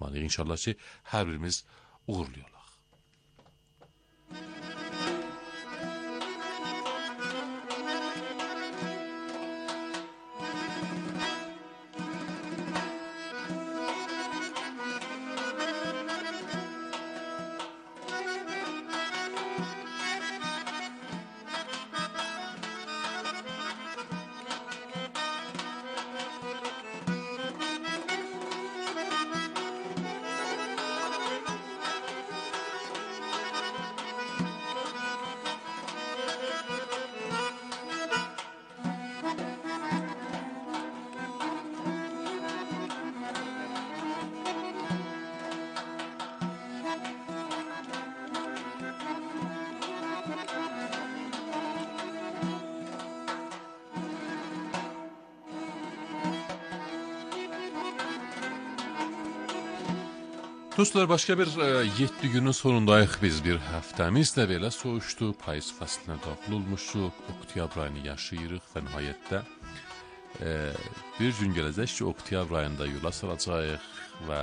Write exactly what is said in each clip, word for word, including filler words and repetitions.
unutmalıyıq. İnşallah ki, hər birimiz uğurluyuq. Dostlar, başqa bir yeddi günün sonundayıq biz. Bir həftəmiz də belə soğuşdu, payız fəslinə daxil olmuşuq, oktyabr ayını yaşayırıq və nihayətdə e, bir gün gələcək ki, oktyabr ayında yola salacaq və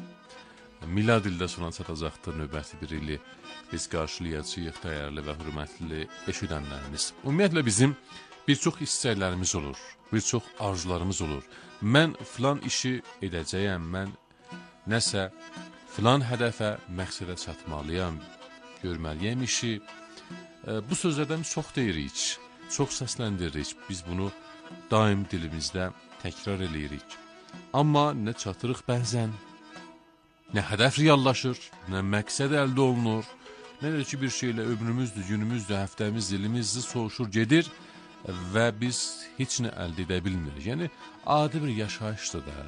milad ildə sona çatacaqdır növbəti bir ili biz qarşılayacağıq dəyərli və hörmətli eşidənlərimiz. Ümumiyyətlə bizim bir çox istəklərimiz olur, bir çox arzularımız olur. Mən filan işi edəcəyəm, mən nəsə filan hədəfə, məqsədə çatmalıyam, görməliyəm işi. E, bu sözlərdən çox deyirik, çox səsləndiririk. Biz bunu daim dilimizdə təkrar eləyirik. Amma nə çatırıq bəzən, nə hədəf reallaşır, nə məqsəd əldə olunur, nə də ki bir şeylə ömrümüzdür, günümüzdür, həftəmiz, ilimizdir, soğuşur, gedir və biz heç nə əldə edə bilmirik. Yəni, adi bir yaşayışdır da.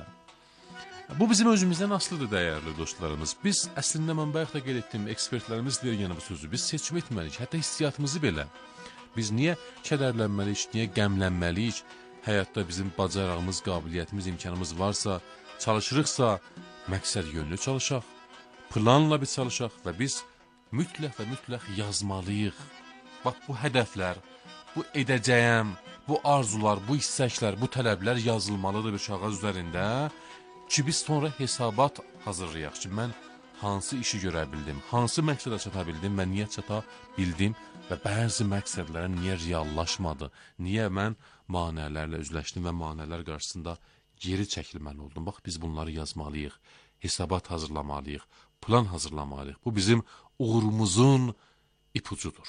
Bu bizim özümüzdən asılıdır, dəyərli dostlarımız. Biz əslində mən bayaq da qeyd etdim, ekspertlərimiz deyir yəni bu sözü. Biz seçim etməliyik, hətta hissiyatımızı belə. Biz niyə kədərlənməliyik, niyə qəmlənməliyik? Həyatda bizim bacarığımız, qabiliyyətimiz, imkanımız varsa, çalışırıqsa, məqsəd yönlü çalışaq, planla bir çalışaq və biz mütləq və mütləq yazmalıyıq. Bax, bu hədəflər, bu edəcəyəm, bu arzular, bu istəklər, bu tələblər yazılmalıdır bir kağız üzərində ki, biz sonra hesabat hazırlayaq ki, mən hansı işi görə bildim, hansı məqsədə çata bildim və niyə çata bildim və bəzi məqsədlərim niyə reallaşmadı, niyə mən manələrlə üzləşdim və manələr qarşısında geri çəkilməli oldum. Bax, biz bunları yazmalıyıq, hesabat hazırlamalıyıq, plan hazırlamalıyıq. Bu bizim uğurumuzun ipucudur.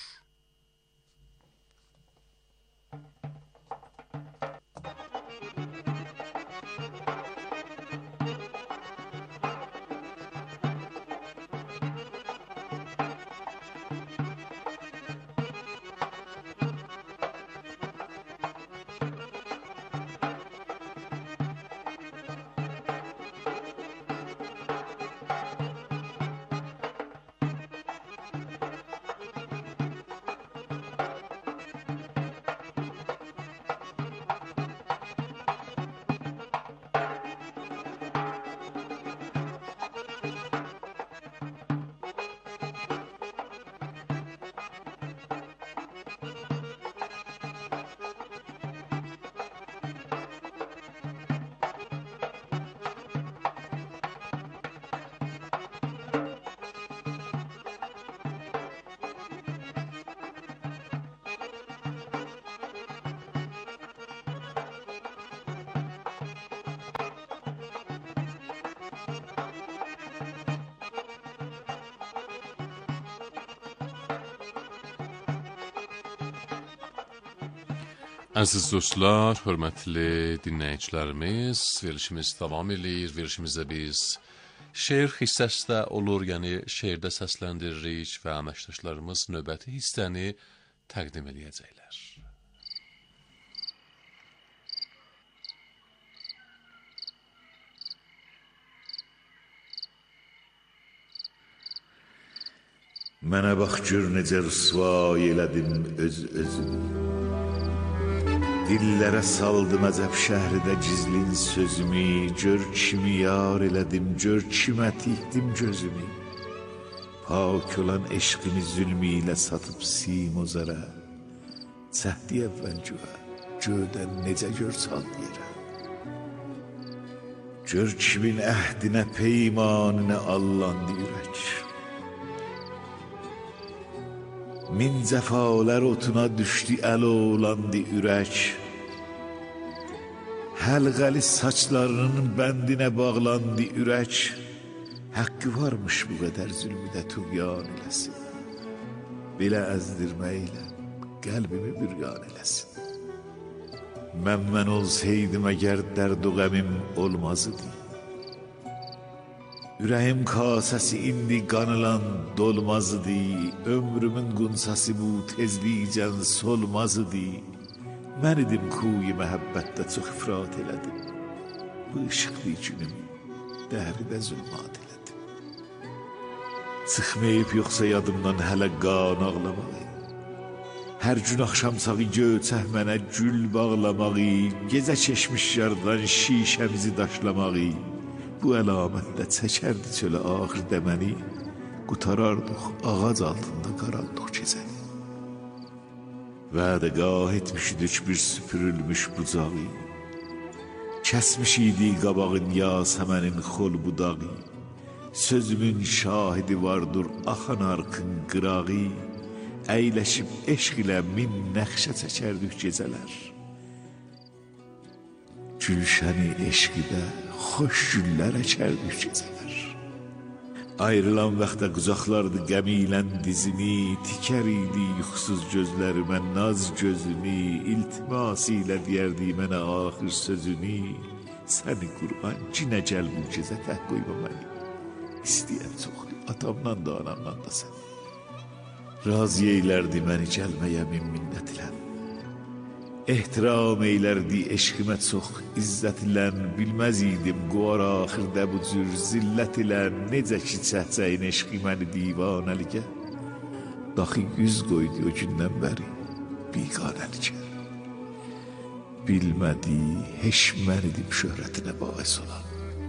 Əziz dostlar, hörmətli dinləyicilərimiz, verilişimiz davam edir. Verilişimizdə biz şeir hissəsi də olur, yəni şeirdə səsləndiririk və əməkdaşlarımız növbəti hissəni təqdim edəcəklər. Mənə bax gör necə rüsvay elədim öz özümü. Dillərə saldım əzəb şəhridə gizlin sözümü. Gör kimi yar elədim, gör kimə tikdim gözümü. Pak olan eşqini zülmü ilə satıb simozara. Cəhdi əvvəl güvə, göydən necə gör sal yerə. Gör kimin əhdinə, peymanına allandı ürək. Min cəfalar otuna düşdü, əl oğlandı ürək. Həlqəli saçlarının bəndinə bağlandı ürək. Haqqı varmış bu qədər zülmüdə tuğyan eləsin. Belə əzdirməklə qəlbimi büryan eləsin. Mən mən olsaydım əgər dərd o qəmim olmazdı. Ürəyim kasəsi indi qanılan dolmazdı. Ömrümün qunsası bu tezlikcən solmazdı. Mən idim kuyi məhəbbətdə çox ifrat elədim. Bu işıqlı günüm dəhridə zulmat elədim. Çıxmayıb yoxsa yadımdan hələ qan ağlamağı. Hər gün axşam sağı göyçək mənə gül bağlamağı, gecə keçmiş yardan şişəmizi daşlamağı. Bu əlamətdə çəkərdi çölə axır dəməni, qutarardıq ağac altında qaraldıq gecəni. Vədəgah etmişdik bir süpürülmüş bucağı, kəsmiş idi qabağın yasəmənin xol budağı. Sözümün şahidi vardır axan arxın qırağı, əyləşib eşq ilə min nəxşə çəkərdik gecələr. Gülşəni eşqidə xoş güllər əkərdik gecələr. Ayrılan vaxtda qucaqlardı qəmi ilə dizini, tikər idi yuxusuz gözlərimə naz gözünü, iltiması ilə deyərdi mənə axır sözünü. Səni Qurban cinə gəl bu gecə tək qoyma məni. İstəyəm çoxdur atamdan da anamdan da səni. Razı eylərdi məni gəlməyə min minnət ilə. Ehtiram eylərdi eşqimə çox izzət ilə. Bilməz idim qoar axırda bu cür zillət ilə. Necə ki çəhcəyin eşqi məni divanəlikə, daxı yüz qoydu o gündən bəri biqanəlikə. Bilmədi heç mən idim şöhrətinə bais olan.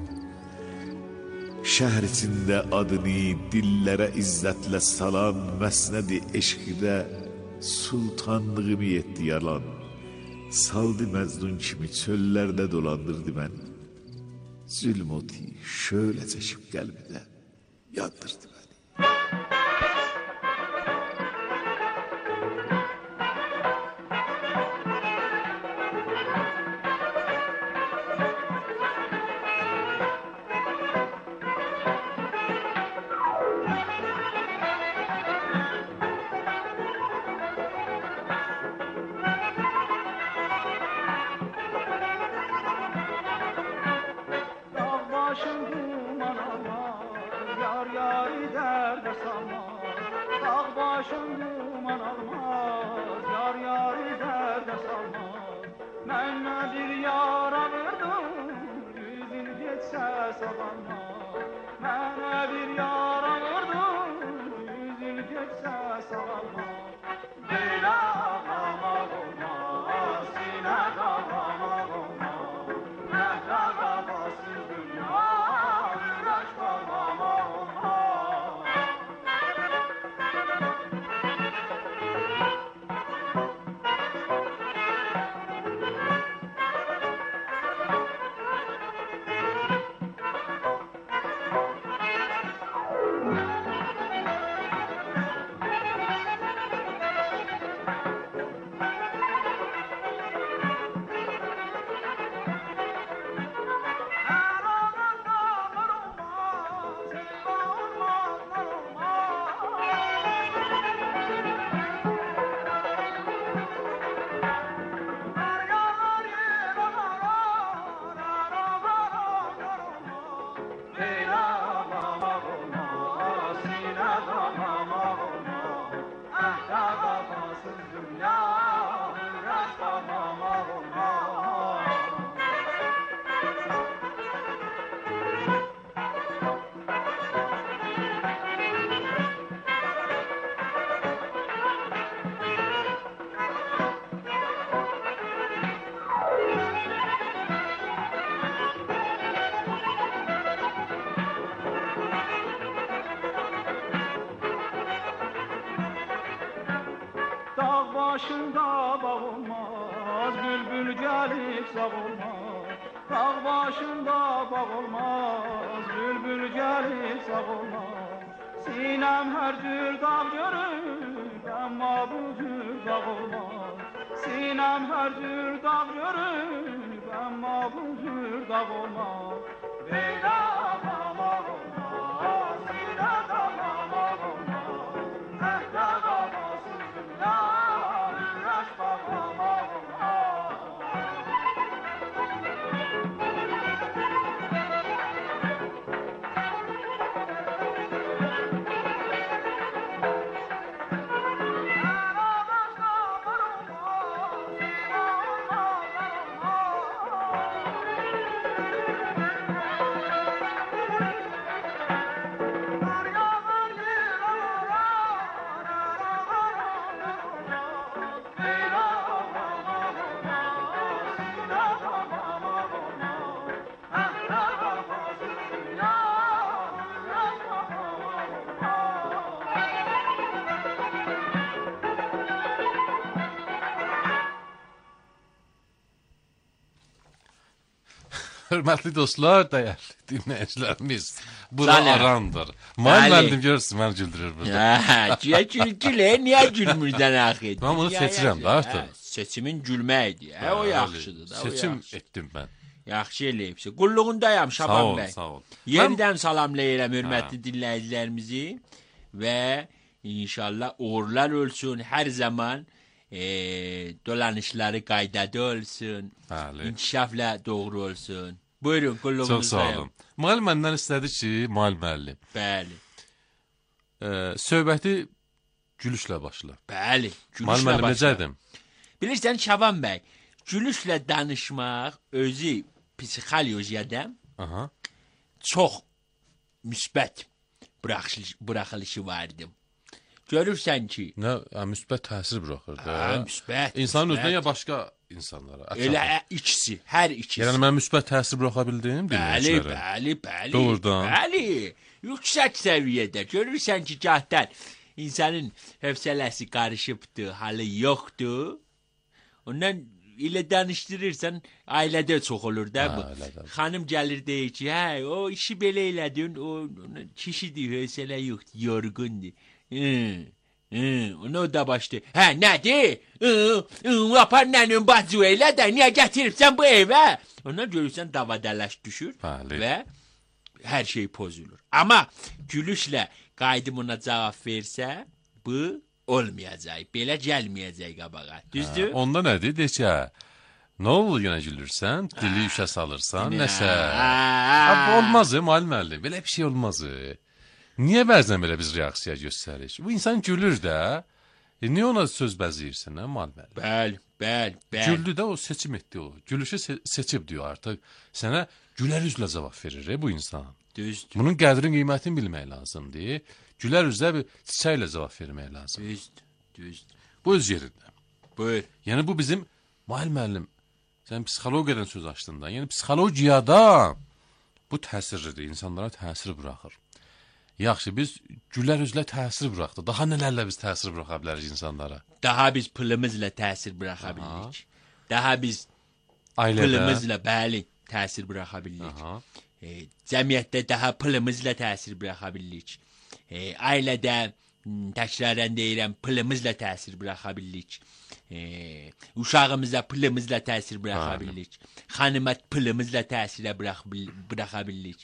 Şəhər içində adını dillərə izzətlə salan, məsnədi eşqidə sultanlığımı etdi yalan. Saldı məzdun kimi çöllərdə dolandırdı məni. Zülm oti şöyle çəkib qəlbimdə yandırdı məni. Başında bağılmaz, bülbül gelip savurmaz. Dağ başında bağılmaz. dağ olmaz. Sinem her cür dağ görür, ama bu cür dağ olmaz. Sinem her cür dağ görür, ama bu cür dağ olmaz. Beyla dağlar olmaz, sine dağlar olmaz. Ehla babasız dünya, üreş bağlamaz olmaz. Hörmətli dostlar, dəyərli dinləyicilərimiz, bura Sana. arandır. Mal Bəli. müəllim görürsün, mən güldürür burada. Ha, güya gülgülə, niyə gülmürsən axı? Mən bunu Dünya seçirəm də yaxşı. artıq. Hə, Seçimin gülməkdir. Hə, o Bəli, yaxşıdır da, o Seçim yaxşı. etdim mən. Yaxşı eləyibsə. Qulluğundayam Sağ Şaban ol, bəy. sağ ol. Yenidən salamlayıram hörmətli dinləyicilərimizi və inşallah uğurlar olsun hər zaman. E, dolanışları qaydada olsun. Bəli. İnkişafla doğru olsun. Buyurun, Çox qulluğunuzdayım. sağ olun. Mal məndən istədi ki, mal müəllim, Bəli. e, söhbəti gülüşlə başla. Bəli. Mal Gülüşlə müəllim başla. necədim? Bilirsən Şaban bəy, gülüşlə danışmaq özü psixologiyada Aha. çox müsbət buraxılış, buraxılışı vardı. Görürsən ki, Nə, hə, müsbət təsir buraxır da. hə, müsbət. İnsanın müsbət. özünə ya başqa insanlara. Elə ə, ikisi, hər ikisi. Yəni mən müsbət təsir buraxa bildim Bəli, dinləyicilərə. bəli, bəli. Doğrudan. Bəli. Yüksək səviyyədə. Görürsən ki, gahdan insanın hövsələsi qarışıbdır, halı yoxdur. Ondan ilə danışdırırsan, ailədə çox olur da bu. Hə, elədir. Xanım gəlir deyir ki, hə, o işi belə elədin, o onun kişidir, hövsələ yoxdur, yorğundur. Hı. Hı, onu da başlayır. Hə, nədir? Hı, hı, apar nənin bacı elə də, niyə gətiribsən bu evə? Ondan görürsən davadalaş düşür Bəli. və hər şey pozulur. Amma gülüşlə qaydım ona cavab versə, bu olmayacaq, belə gəlməyəcək qabağa. Düzdür? Onda nədir? Deyək ki, hə, nə olur yenə gülürsən, dili işə salırsan, nəsə. Hə. Abi, olmaz, mal müəllim, belə bir şey olmaz. Niyə bəzən belə biz reaksiya göstəririk? Bu insan gülür də. E, niyə ona söz bəzəyirsən, hə, mal müəllim? Bəli, bəli, bəli. Güldü də o seçim etdi o. Gülüşü se seçib diyor artıq. Sənə gülər üzlə cavab verir e, bu insan. Düzdür, Bunun qədrin qiymətini bilmək lazımdır. Gülər üzlə bir çiçəklə cavab vermək lazım. düzdür, düzdür. Bu öz yerində. Buyur. Yəni bu bizim mal müəllim. Sən psixologiyadan söz açdın da. Yəni psixologiyada bu təsirlidir, insanlara təsir buraxır. Yaxşı, biz gülər üzlə təsir buraxdıq. Daha nələrlə biz təsir buraxa bilərik insanlara? Daha biz pulumuzla təsir buraxa bilirik. Daha biz Ailədə. pulumuzla bəli təsir buraxa bilirik. Aha. E, cəmiyyətdə daha pulumuzla təsir buraxa bilirik. E, ailədə m, təkrarən deyirəm, pulumuzla təsir buraxa bilirik. E, uşağımıza pulumuzla təsir buraxa Bəli. bilirik. Xanıma pulumuzla təsir burax, buraxa bilirik.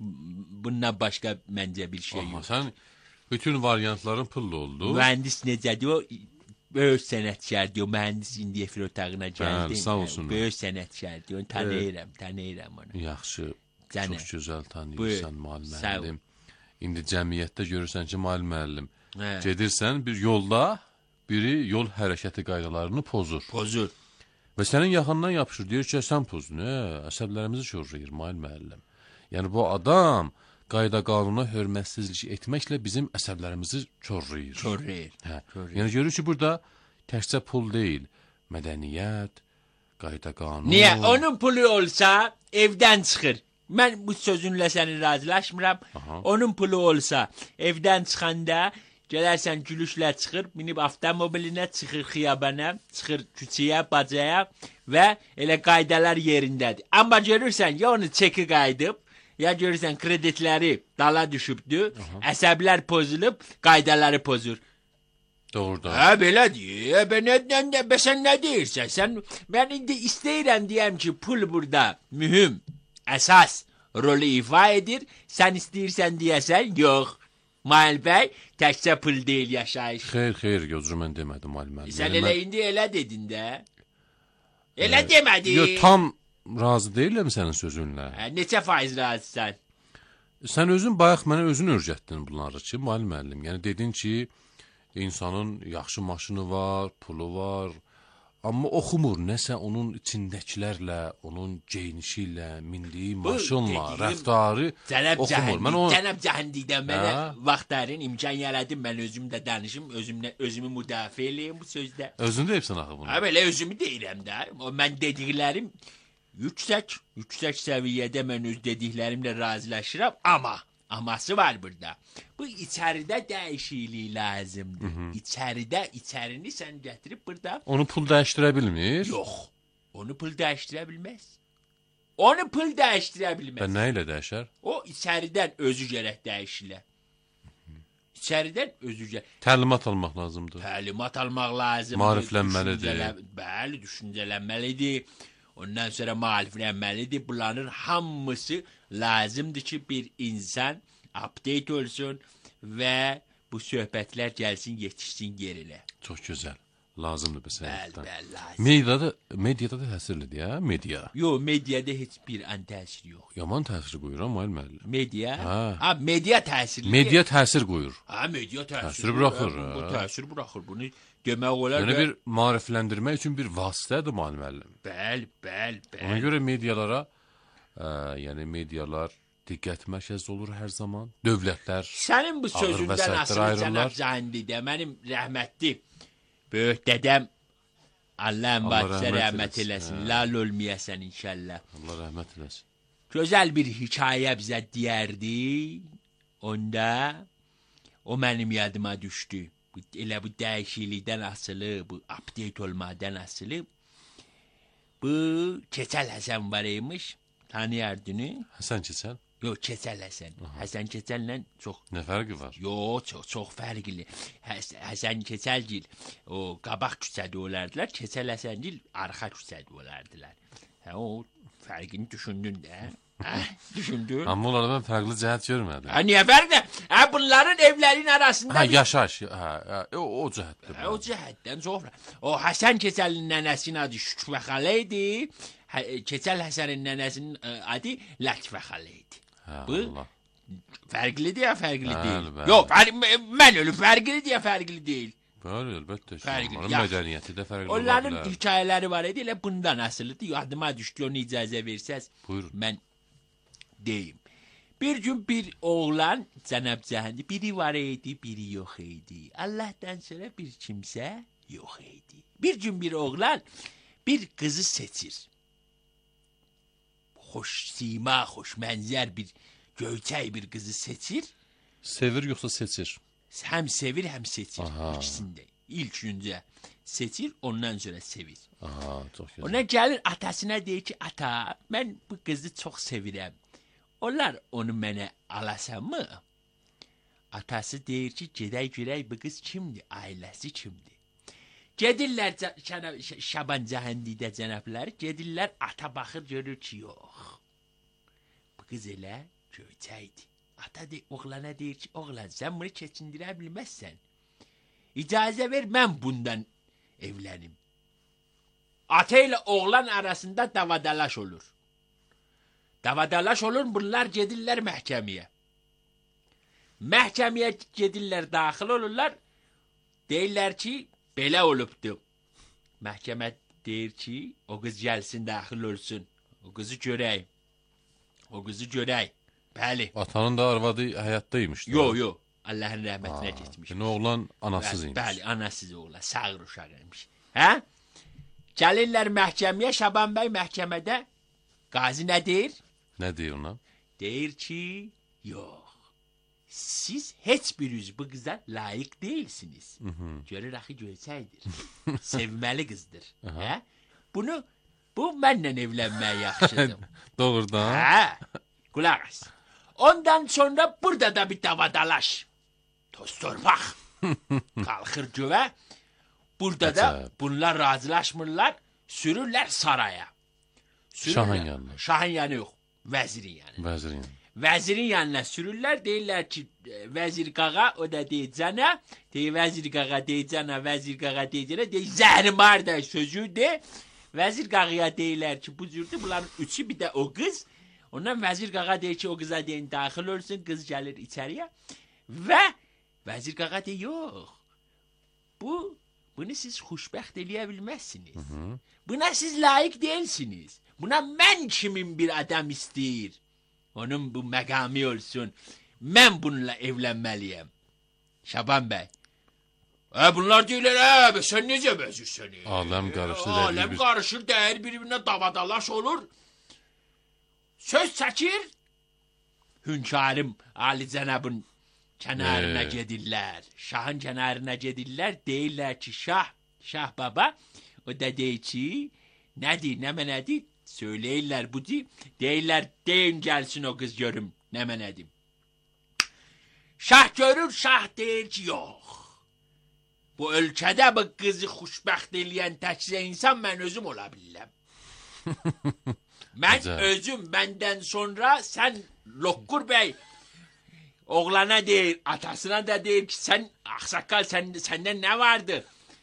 Bundan başqa məncə bir şey Amma yox. sən bütün variantların pullu oldu. Mühəndis necədir o? Böyük sənətkardır. O mühəndis indi efir otağına gəldi. Bəli, sağ olsunlar. Böyük sənətkardır. Onu tanıyıram, tanıyıram onu. Yaxşı, Canım. çox gözəl tanıyırsan Buyur. mal Sağ ol. müəllim. İndi cəmiyyətdə görürsən ki, mal müəllim. Hə. Gedirsən bir yolda biri yol hərəkəti qaydalarını pozur. Pozur. Və sənin yaxından yapışır, deyir ki, sən pozun, hə, əsəblərimizi şorlayır mal müəllim. Yəni bu adam qayda qanuna hörmətsizlik etməklə bizim əsəblərimizi çorlayır. Çorlayır. Hə. Çorlayır. Yəni görür ki, burada təkcə pul deyil, mədəniyyət, qayda qanun. Niyə? Onun pulu olsa evdən çıxır. Mən bu sözünlə səni razılaşmıram. Aha. Onun pulu olsa evdən çıxanda gələrsən gülüşlə çıxır, minib avtomobilinə çıxır xiyabana, çıxır küçəyə, bacaya və elə qaydalar yerindədir. Amma görürsən ya onu çeki qayıdıb, ya görürsən kreditləri dala düşübdür, əsəblər pozulub, qaydaları pozur. Doğrudan. Hə, belədir. Bə, nə, nə, nə, bə, sən nə deyirsən? Sən, mən indi istəyirəm deyəm ki, pul burada mühüm, əsas rolü ifa edir. Sən istəyirsən deyəsən, yox. Mail bəy, təkcə pul deyil yaşayış. Xeyr, xeyr, gözür mən demədim Ali müəllim. Sən Yəni elə mən- indi elə dedin də. Elə demədin. Yox, tam razı deyiləm sənin sözünlə. Hə, neçə faiz razısan? Sən özün bayaq mənə özün öyrətdin bunları ki, Ali müəllim. Yəni dedin ki, insanın yaxşı maşını var, pulu var, amma oxumur. Nəsə onun içindəkilərlə, onun geyinişi ilə, mindiyi maşınla, dediyim rəftarı Cənab oxumur. Mən Cəhəndi, o Cənab Cəhəndidən mənə Hə? vaxtların imkan yaradım, mən özüm də danışım, özümlə özümü müdafiə eləyim bu sözdə. özün deyibsən axı bunu. Ha belə özümü deyirəm də. O mən dediklərim yüksək, yüksək səviyyədə mən öz dediklərimlə razılaşıram, amma aması var burada. Bu içəridə dəyişiklik lazımdır. İçəridə, içərini sən gətirib burada. Onu pul dəyişdirə bilmir. Yox. Onu pul dəyişdirə bilməz. Onu pul dəyişdirə bilməz. Və nə ilə dəyişər? O içəridən özü gərək dəyişilə. İçəridən özü gərək. Təlimat almaq lazımdır. Təlimat almaq lazımdır. Maariflənməlidir. Düşüncələ- Bəli, düşüncələnməlidir. Ondan sonra maariflənməlidir. Bunların hamısı lazımdır ki, bir insan update olsun və bu söhbətlər gəlsin, yetişsin yerinə. Çox gözəl. Lazımdır bu Bəli, sənətdə. bəli, lazım. Mediada, mediada da təsirlidir ya, media. Yox, mediada heç bir an təsir yox. Yaman təsir qoyur amma Ali müəllim. Media? Ha. Ha, media təsirli. Media təsir qoyur. Ha, media təsir. Təsir buraxır, Bu, bu ha. təsir buraxır. Bunu demək olar. Yəni və- bir maarifləndirmək üçün bir vasitədir Ali müəllim. Bəli, bəli, bəli. Ona görə medialara, ə, yəni medialar diqqət mərkəzdə olur hər zaman. Dövlətlər Sənin bu Ağır sözündən vəsaitlər asılı ayrılırlar. Cənab Cəhəndidə mənim rəhmətli böyük dədəm Allah'ın Allah bahçe rəhmət rəhmət eləsin. eləsin. Hə. Lal olmayasın inşallah. Allah rəhmət eləsin. Gözəl bir hikayə bizə deyərdi. Onda o mənim yadıma düşdü. Bu, elə bu dəyişiklikdən asılı, bu update olmadan asılı. Bu Keçəl Həsən var imiş. Tanıyardını? Həsən Keçəl, Yox, Keçəl Həsən. Həsən Keçəllə çox nə fərqi var? Yox, çox çox fərqli. Həs Həsən Keçəlgil o qabaq küçədə olardılar, Keçəl Həsəngil arxa küçədə olardılar. Hə o fərqini düşündün də. Hə, düşündün. Amma onlarda mən fərqli cəhət görmədim. Hə niyə fərqli? Hə bunların evlərin arasında Hə, bir- yaşayış, hə, hə, o, o cəhətdir. Hə, o cəhətdən çox. O Həsən Keçəlin nənəsinin adı Şükrə xala idi. Hə, Keçəl Həsənin nənəsinin ə, adı Lətifə xala idi. Hə, Bu Allah. fərqlidir ya fərqli Bəli, deyil. bəli. Yox, fərq- mən ölüm fərqlidir ya fərqli deyil. Bəli, əlbəttə. ki, Fərqli, Onların yaxşı. mədəniyyəti də fərqli ola Onların bilər. hekayələri var idi, elə bundan asılıdır. Yadıma düşdü, onu icazə versəz, Buyurun. mən deyim. Bir gün bir oğlan, Cənab Cəhəndi, biri var idi, biri yox idi. Allahdan sonra bir kimsə yox idi. Bir gün bir oğlan bir qızı seçir. Xoş sima, xoş mənzər bir göyçək bir qızı seçir. Sevir yoxsa seçir? Həm sevir, həm seçir. Aha. İkisində. İlk öncə seçir, ondan sonra sevir. Aha, çox gözəl. Ona gəlir atasına deyir ki, ata, mən bu qızı çox sevirəm. Onlar onu mənə alasanmı? Atası deyir ki, gedək görək bu qız kimdir, ailəsi kimdir. Gedirlər Ca- Şana- Ş- Şaban Cəhəndidə cənabları, gedirlər ata baxır görür ki, yox. Bu qız elə göyçəkdir. Ata de, oğlana deyir ki, oğlan sən bunu keçindirə bilməzsən. İcazə ver mən bundan evlənim. Ata ilə oğlan arasında davadalaş olur. Davadalaş olur, bunlar gedirlər məhkəməyə. Məhkəməyə gedirlər, daxil olurlar. Deyirlər ki, belə olubdu. Məhkəmə deyir ki, o qız gəlsin, daxil olsun. O qızı görək. O qızı görək. Bəli. Atanın da arvadı həyatdaymış. da. Yo, yo. Allahın rəhmətinə Ha, getmiş. Yəni oğlan anasız Bəli, imiş. bəli, anasız oğlan, sağır uşaq imiş. Hə? Gəlirlər məhkəməyə, Şaban bəy məhkəmədə qazi nə deyir? Nə deyir ona? Deyir ki, yox. Siz heç biriniz bu qıza layiq deyilsiniz. Görür axı göyçəkdir. Sevməli qızdır. Hə? Bunu bu mənlə evlənmək yaxşıdır. Doğrudan. Hə? Kulak as. Ondan sonra burada da bir davadalaş. Toz torpak. Kalkır güve. Burada da Acayip. bunlar razılaşmırlar. Sürürler saraya. Sürürler. Şahın yanına. Şahın yanı yok. Vezirin yanı. Vezirin yanına. Vezirin yanına sürürler. Deyirlər ki, vezir qağa o da deyəcənə. Deyir, vezir qağa deyəcənə, vezir qağa deyəcənə. Deyir, zəhrim var da sözü de. Vezir qağıya deyirlər ki, bu cürdür. Bunların üçü bir də o qız. Ondan vezir qağa deyir ki, o qıza deyin daxil olsun. Qız gəlir içəriyə. Və vezir qağa deyir, yox. Bu, bunu siz xoşbəxt eləyə bilməzsiniz. Hı -hı. Buna siz layık değilsiniz. Buna mən kimin bir adam istəyir. Onun bu məqami olsun. Mən bununla evlənməliyəm. Şaban bəy. E bunlar deyirlər, e sən necə bəzirsən? Aləm qarışır. Aləm qarışır, dəyər bir-birinə davadalaş olur. Söz çəkir. Hünkârım, Ali Cənabın kənarına ee. gedirlər. Şahın kənarına gedirlər. Deyirlər ki, şah, şah baba. O da deyir ki, nədir, nə mənədir? Söyləyirlər bu deyir. Deyirlər, deyin gəlsin o qız görüm, nə mənədir? Şah görür, şah deyir ki, yox. Bu ölkədə bu qızı xoşbəxt eləyən təkcə insan mən özüm ola bilirəm. Mən özüm, məndən sonra sən Lokkur bəy oğlana deyir, atasına da deyir ki, sən, axsaqqal, sən, səndən nə vardı?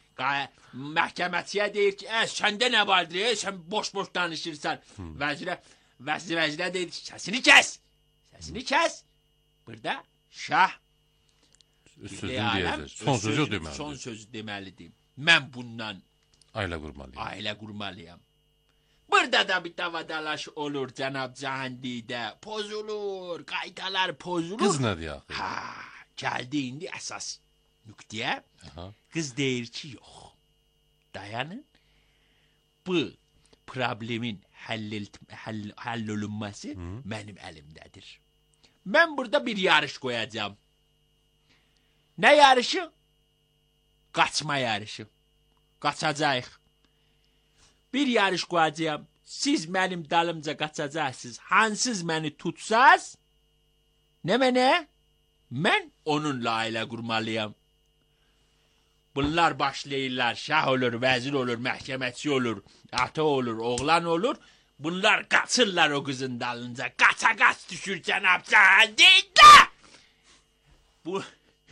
Məhkəməçiyə deyir ki, ə, səndə nə vardır, ə, sən boş-boş danışırsan. Hmm. Vəzirə, vəzirə, vəzirə deyir ki, səsini kəs, səsini kəs. Burada şah, sözünü deyəcək, son sözü deməlidir. Son sözü deməlidir. Mən bundan ailə qurmalıyam. Ailə qurmalıyam. Burada da bir davadalaş olur Cənab Cahandidə, pozulur, qaydalar pozulur. Qız nədir yaxı? Ha, gəldi indi əsas nüqtəyə. Qız deyir ki, yox. Dayanın. Bu problemin həll, həll, həll olunması Hı. mənim əlimdədir. Mən burada bir yarış qoyacağım. Nə yarışı? Qaçma yarışı. Qaçacağıq. Bir yarış qoyacağım. Siz mənim dalımca qaçacaqsınız. Hansız məni tutsaz, nə mənə? Mən onunla ailə qurmalıyam. Bunlar başlayırlar, şah olur, vəzir olur, məhkəməçi olur, ata olur, oğlan olur. Bunlar qaçırlar o qızın dalınca. Qaça-qaç düşür Cənab Cahandidə. Bu...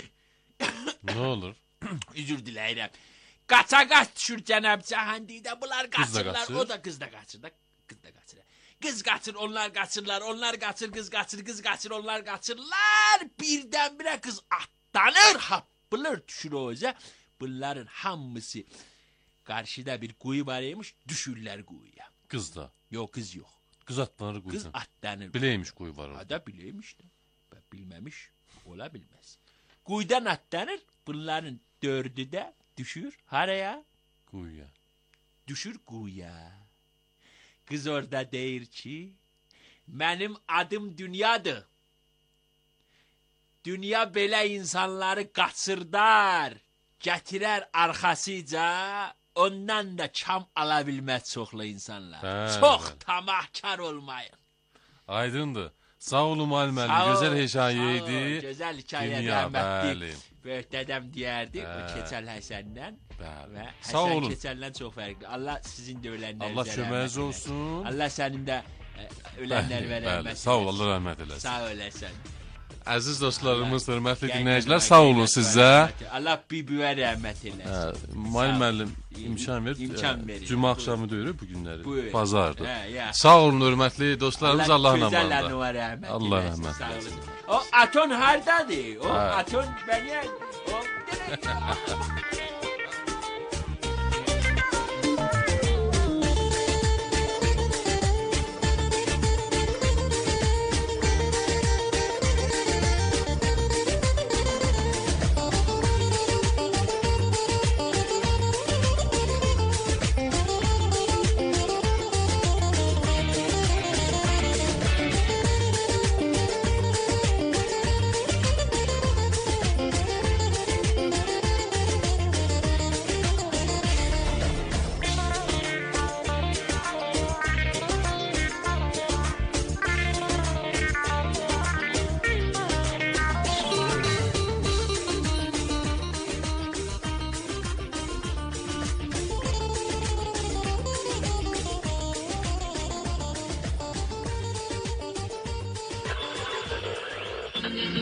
Nə olur? Üzür diləyirəm. Qaça-qaç düşür Cənab Cahandidə. Bunlar qaçırlar, o da qız da qaçır da. Qız da qaçır. Qız qaçır, onlar qaçırlar, onlar qaçır, qız qaçır, qız qaçır, onlar qaçırlar. Birdən-birə qız atlanır, happılır, düşür o özə. Bunların hamısı qarşıda bir quyu var imiş, düşürlər quyuya. Qız da? Yox, qız yox. Qız atlanır quyudan. Qız atlanır. Biləymiş quyu var orada. Ha da biləymiş də. Bilməmiş, ola bilməz. Quyudan atlanır, bunların dördü də düşür haraya? Quyuya. Düşür quyuya. Qız orada deyir ki, mənim adım dünyadır. Dünya belə insanları qaçırdar. Gətirər arxasıca, ondan da kam ala bilməz çoxlu insanlar. Hə, çox hə. Tamahkar olmayın. Aydındır. Sağ olun müəllim, gözəl hekayə idi. Gözəl hekayə rəhmətli. Böyük dədəm deyərdi, hə. O Keçəl Həsəndən. Və Həsən Keçəldən çox fərqli. Allah sizin də ölənlərinizə Allah köməyiniz olsun. Allah sənin də ölənlərə rəhmət eləsin. Sağ ol, Allah rəhmət eləsin. Sağ olasın. Əziz dostlarımız, hörmətli dinləyicilər, sağ olun sizə. Allah bir-birə rəhmət eləsin. Müəllim müəllim imkan ver. İmkan verir. Cümə axşamı deyir bu günləri. Bazardır. Sağ olun hörmətli dostlarımız, Allahın amanında. Allah rəhmət eləsin. O aton hardadır? O aton bəni o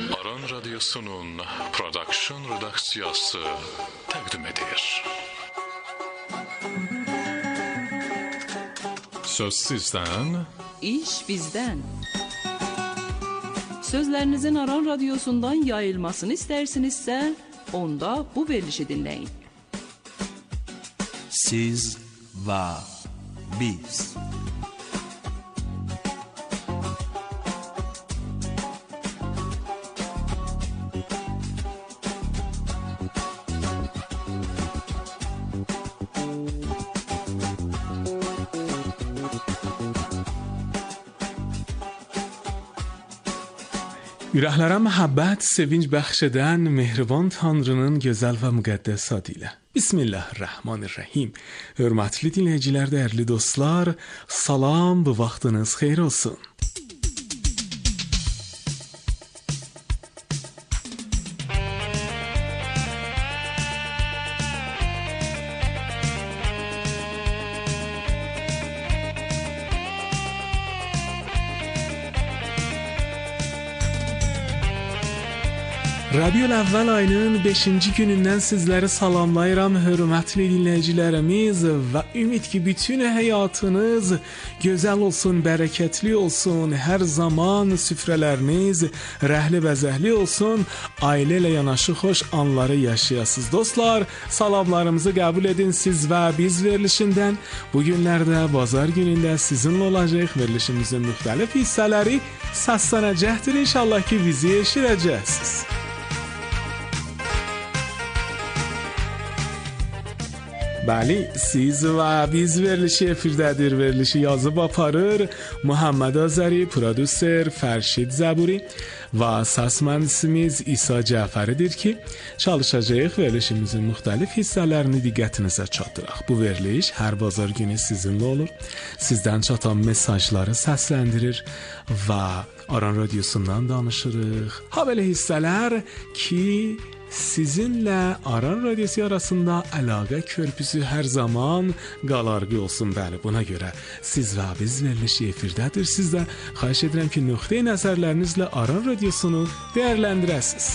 Aran Radyosu'nun Production Redaksiyası təqdim edir. Söz sizdən, İş bizdən. Sözlərinizin Aran Radyosu'ndan yayılmasını istərsinizsə, onda bu verilişi dinləyin. Siz və biz. Ürəklərə məhəbbət, sevinç bəxş edən mehriban Tanrının gözəl və müqəddəs adıyla. Bismillahirrahmanirrahim. Hörmətli dinləyicilər, dəyərli dostlar, salam, bu vaxtınız xeyir olsun. Rabiul Əvvəl ayının beşinci günündən sizləri salamlayıram, hörmətli dinləyicilərimiz, və ümid ki, bütün həyatınız gözəl olsun, bərəkətli olsun, hər zaman süfrələriniz rəhli bəzəkli olsun, ailə ilə yanaşı xoş anları yaşayasınız. Dostlar, salamlarımızı qəbul edin siz və biz verilişindən. Bu günlərdə bazar günündə sizinlə olacaq, verilişimizin müxtəlif hissələri səslənəcəkdir. İnşallah ki, bizi eşidəcəksiniz. Bəli, siz və biz verilişi efirdədir. Verilişi yazıb aparır Muhammed Azəri, prodüser Fərşid Zəburi və səs mühəndisimiz İsa Cəfəridir ki, çalışacağıq verilişimizin müxtəlif hissələrini diqqətinizə çatdıraq. Bu veriliş hər bazar günü sizinlə olur. Sizdən çatan mesajları səsləndirir və Aran Radyosu'ndan danışırıq. Ha belə hissələr ki, sizinlə Aran Radyosu arasında əlaqə körpüsü hər zaman qalarqı olsun. Bəli, buna görə siz və biz verilişi efirdədir. Siz də xahiş edirəm ki, nöqteyi nəzərlərinizlə Aran Radiosunu dəyərləndirəsiniz.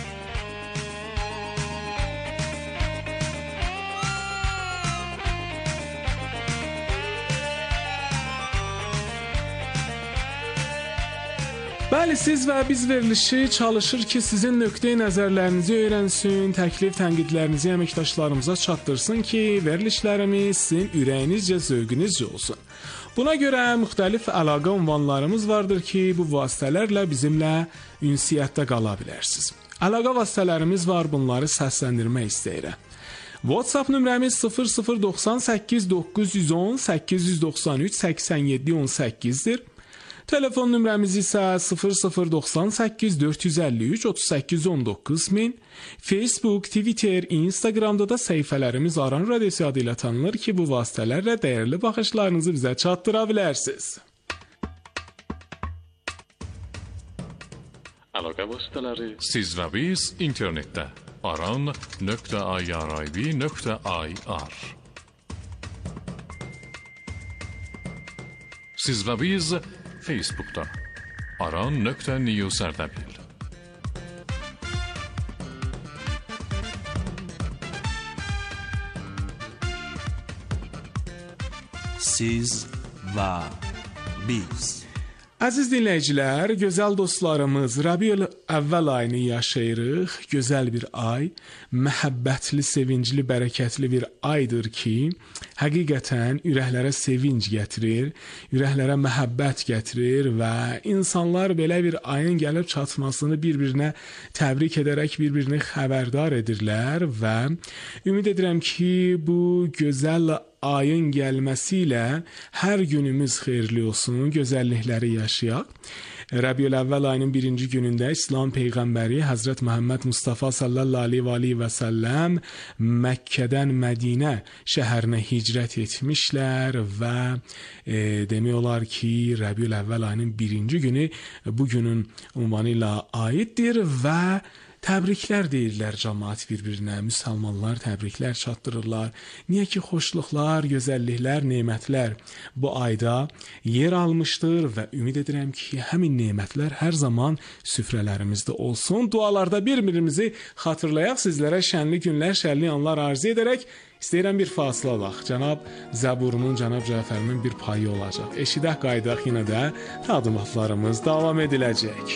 Bəli, siz və biz verilişi çalışır ki, sizin nöqteyi nəzərlərinizi öyrənsin, təklif, tənqidlərinizi əməkdaşlarımıza çatdırsın ki, verilişlərimiz sizin ürəyinizcə, zövqünüzcə olsun. Buna görə müxtəlif əlaqə ünvanlarımız vardır ki, bu vasitələrlə bizimlə ünsiyyətdə qala bilərsiniz. Əlaqə vasitələrimiz var, bunları səsləndirmək istəyirəm. WhatsApp nömrəmiz sıfır sıfır doxsan səkkiz doqquz yüz on səkkiz yüz doxsan üç səksən yeddi on səkkizdir. Telefon nömrəmiz isə sıfır sıfır doxsan səkkiz dörd yüz əlli üç otuz səkkiz on doqquz min. Facebook, Twitter, Instagramda da səhifələrimiz Aran Radyosu adı ilə tanınır ki, bu vasitələrlə dəyərli baxışlarınızı bizə çatdıra bilərsiniz. Əlaqə vasitələri siz və biz internetdə aran nöqtə irib nöqtə ir. Siz və biz Facebook'ta aran nöqtə news Ardabil. Siz və biz. Əziz dinləyicilər, gözəl dostlarımız, Rabiul Əvvəl ayını yaşayırıq. Gözəl bir ay, məhəbbətli, sevincli, bərəkətli bir aydır ki, həqiqətən ürəklərə sevinc gətirir, ürəklərə məhəbbət gətirir və insanlar belə bir ayın gəlib çatmasını bir-birinə təbrik edərək bir-birini xəbərdar edirlər və ümid edirəm ki, bu gözəl ayın gəlməsi ilə hər günümüz xeyirli olsun, gözəllikləri yaşayaq. Rabiul Əvvəl ayının birinci günündə İslam Peyğəmbəri Həzrət Məhəmməd Mustafa sallallahu aleyhi və səlləm Məkkədən Mədinə şəhərinə hicrət etmişlər və e, demək olar ki, Rabiul Əvvəl ayının birinci günü bu günün ünvanı ilə aiddir və Təbriklər deyirlər cəmaət bir-birinə, müsəlmanlar təbriklər çatdırırlar. Niyə ki, xoşluqlar, gözəlliklər, nemətlər bu ayda yer almışdır və ümid edirəm ki, həmin nemətlər hər zaman süfrələrimizdə olsun. Dualarda bir-birimizi xatırlayaq, sizlərə şənli günlər, şənli anlar arzu edərək istəyirəm bir fasilə alaq. Cənab Zəburunun, Cənab Cəfərimin bir payı olacaq. Eşidək, qaydaq, yenə də təqdimatlarımız davam ediləcək.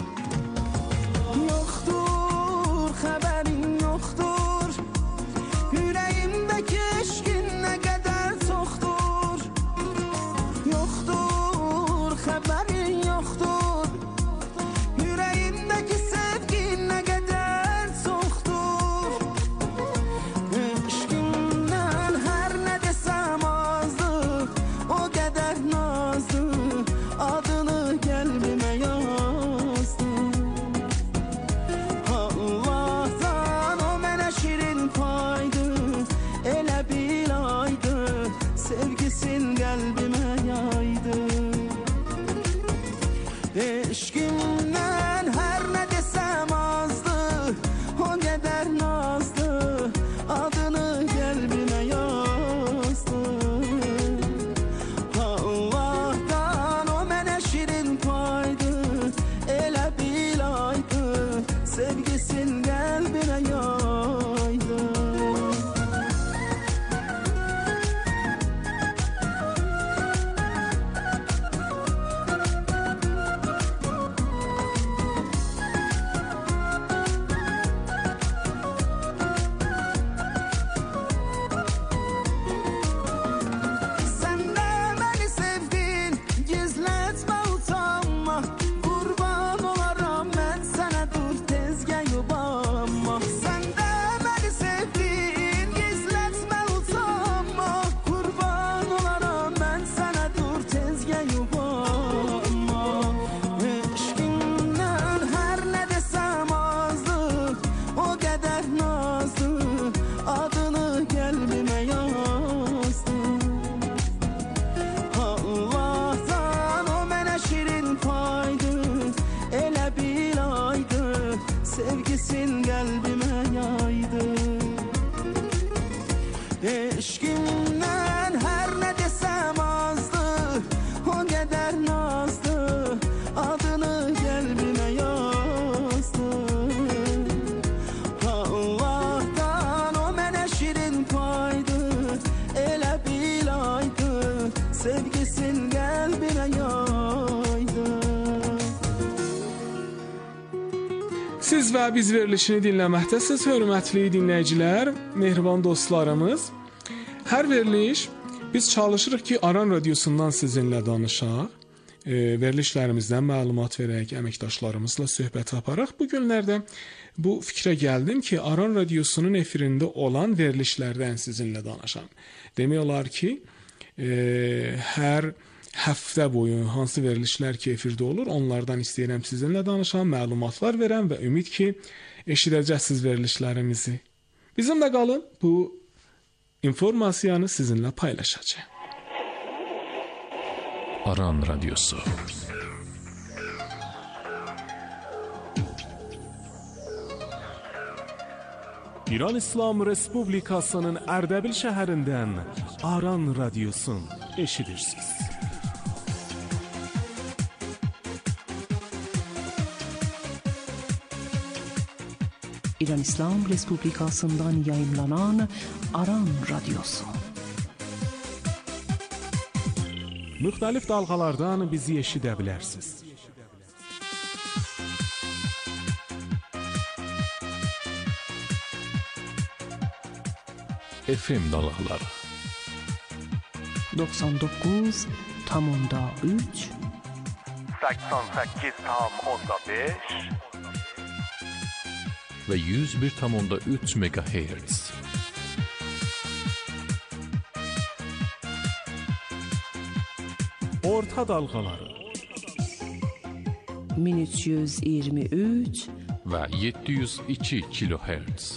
Siz və biz verilişini dinləməkdəsiniz, hörmətli dinləyicilər, mehriban dostlarımız. Hər veriliş biz çalışırıq ki, Aran Radiosundan sizinlə danışaq, e, verilişlərimizdən məlumat verək, əməkdaşlarımızla söhbət aparaq. Bu günlərdə bu fikrə gəldim ki, Aran Radiosunun efirində olan verilişlərdən sizinlə danışam. Demək olar ki, e, hər həftə boyu hansı verilişlər ki efirdə olur, onlardan istəyirəm sizinlə danışam, məlumatlar verəm və ümid ki, eşidəcəksiniz verilişlərimizi. Bizimlə qalın, bu informasiyanı sizinlə paylaşacağım. Aran Radyosu. İran İslam Respublikasının Ərdəbil şəhərindən Aran Radyosun eşidirsiniz. İran İslam Respublikasından yayımlanan Aran Radyosu. Müxtəlif dalğalardan bizi eşidə bilərsiniz. F M dalğaları doksan doqquz tam onda üç səksən səkkiz tam onda beş ve yüz bir tam onda üç megahertz. Orta dalğaları min üç yüz iyirmi üç ve yedi yüz iki kilohertz.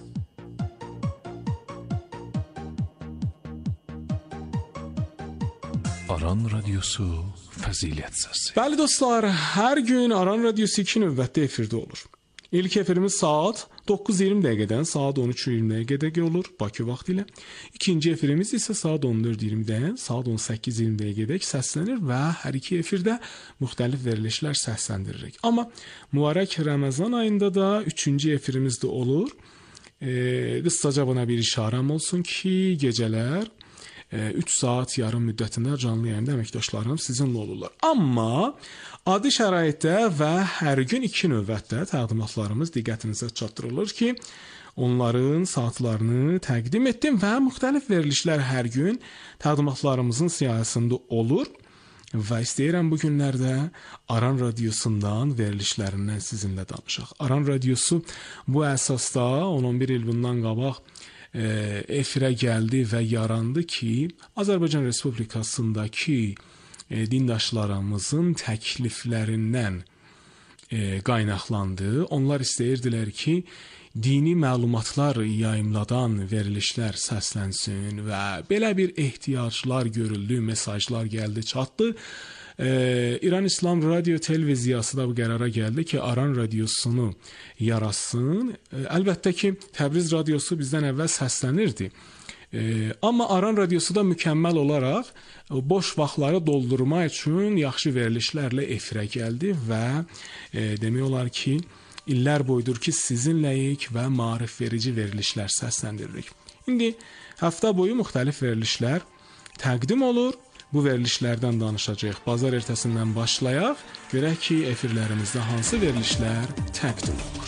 Aran Radyosu Fəzilət Səsi. Bəli dostlar, hər gün Aran Radyosu iki növbətdə efirdə olur. İlk efirimiz saat doqquz iyirmi dəqiqədən saat on üç iyirmi dəqiqədək olur Bakı vaxtı ilə. İkinci efirimiz isə saat on dörd iyirmidən saat on səkkiz iyirmi dəqiqədək səslənir və hər iki efirdə müxtəlif verilişlər səsləndiririk. Amma mübarək Ramazan ayında da üçüncü efirimiz də olur. E, qısaca buna bir işarəm olsun ki, gecələr üç saat yarım müddətində canlı yayında əməkdaşlarım sizinlə olurlar. Amma adi şəraitdə və hər gün iki növbətdə təqdimatlarımız diqqətinizə çatdırılır ki, onların saatlarını təqdim etdim və müxtəlif verilişlər hər gün təqdimatlarımızın siyahısında olur və istəyirəm bu günlərdə Aran Radiosundan verilişlərindən sizinlə danışaq. Aran Radiosu bu əsasda on on bir il bundan qabaq efirə gəldi və yarandı ki, Azərbaycan Respublikasındakı dindaşlarımızın təkliflərindən qaynaqlandı. Onlar istəyirdilər ki, dini məlumatlar yayımladan verilişlər səslənsin və belə bir ehtiyaclar görüldü, mesajlar gəldi, çatdı. Ee, İran İslam Radyo Televiziyası da bu qərara gəldi ki, Aran Radiosunu yarasın. Ee, əlbəttə ki, Təbriz Radiosu bizdən əvvəl səslənirdi. Ee, amma Aran Radiosu da mükəmməl olaraq boş vaxtları doldurmaq üçün yaxşı verilişlərlə efirə gəldi və e, demək olar ki, illər boyudur ki, sizinləyik və maarif verici verilişlər səsləndiririk. İndi həftə boyu müxtəlif verilişlər təqdim olur. Bu verilişlərdən danışacağıq. Bazar ertəsindən başlayaq. Görək ki, efirlərimizdə hansı verilişlər təqdim olur.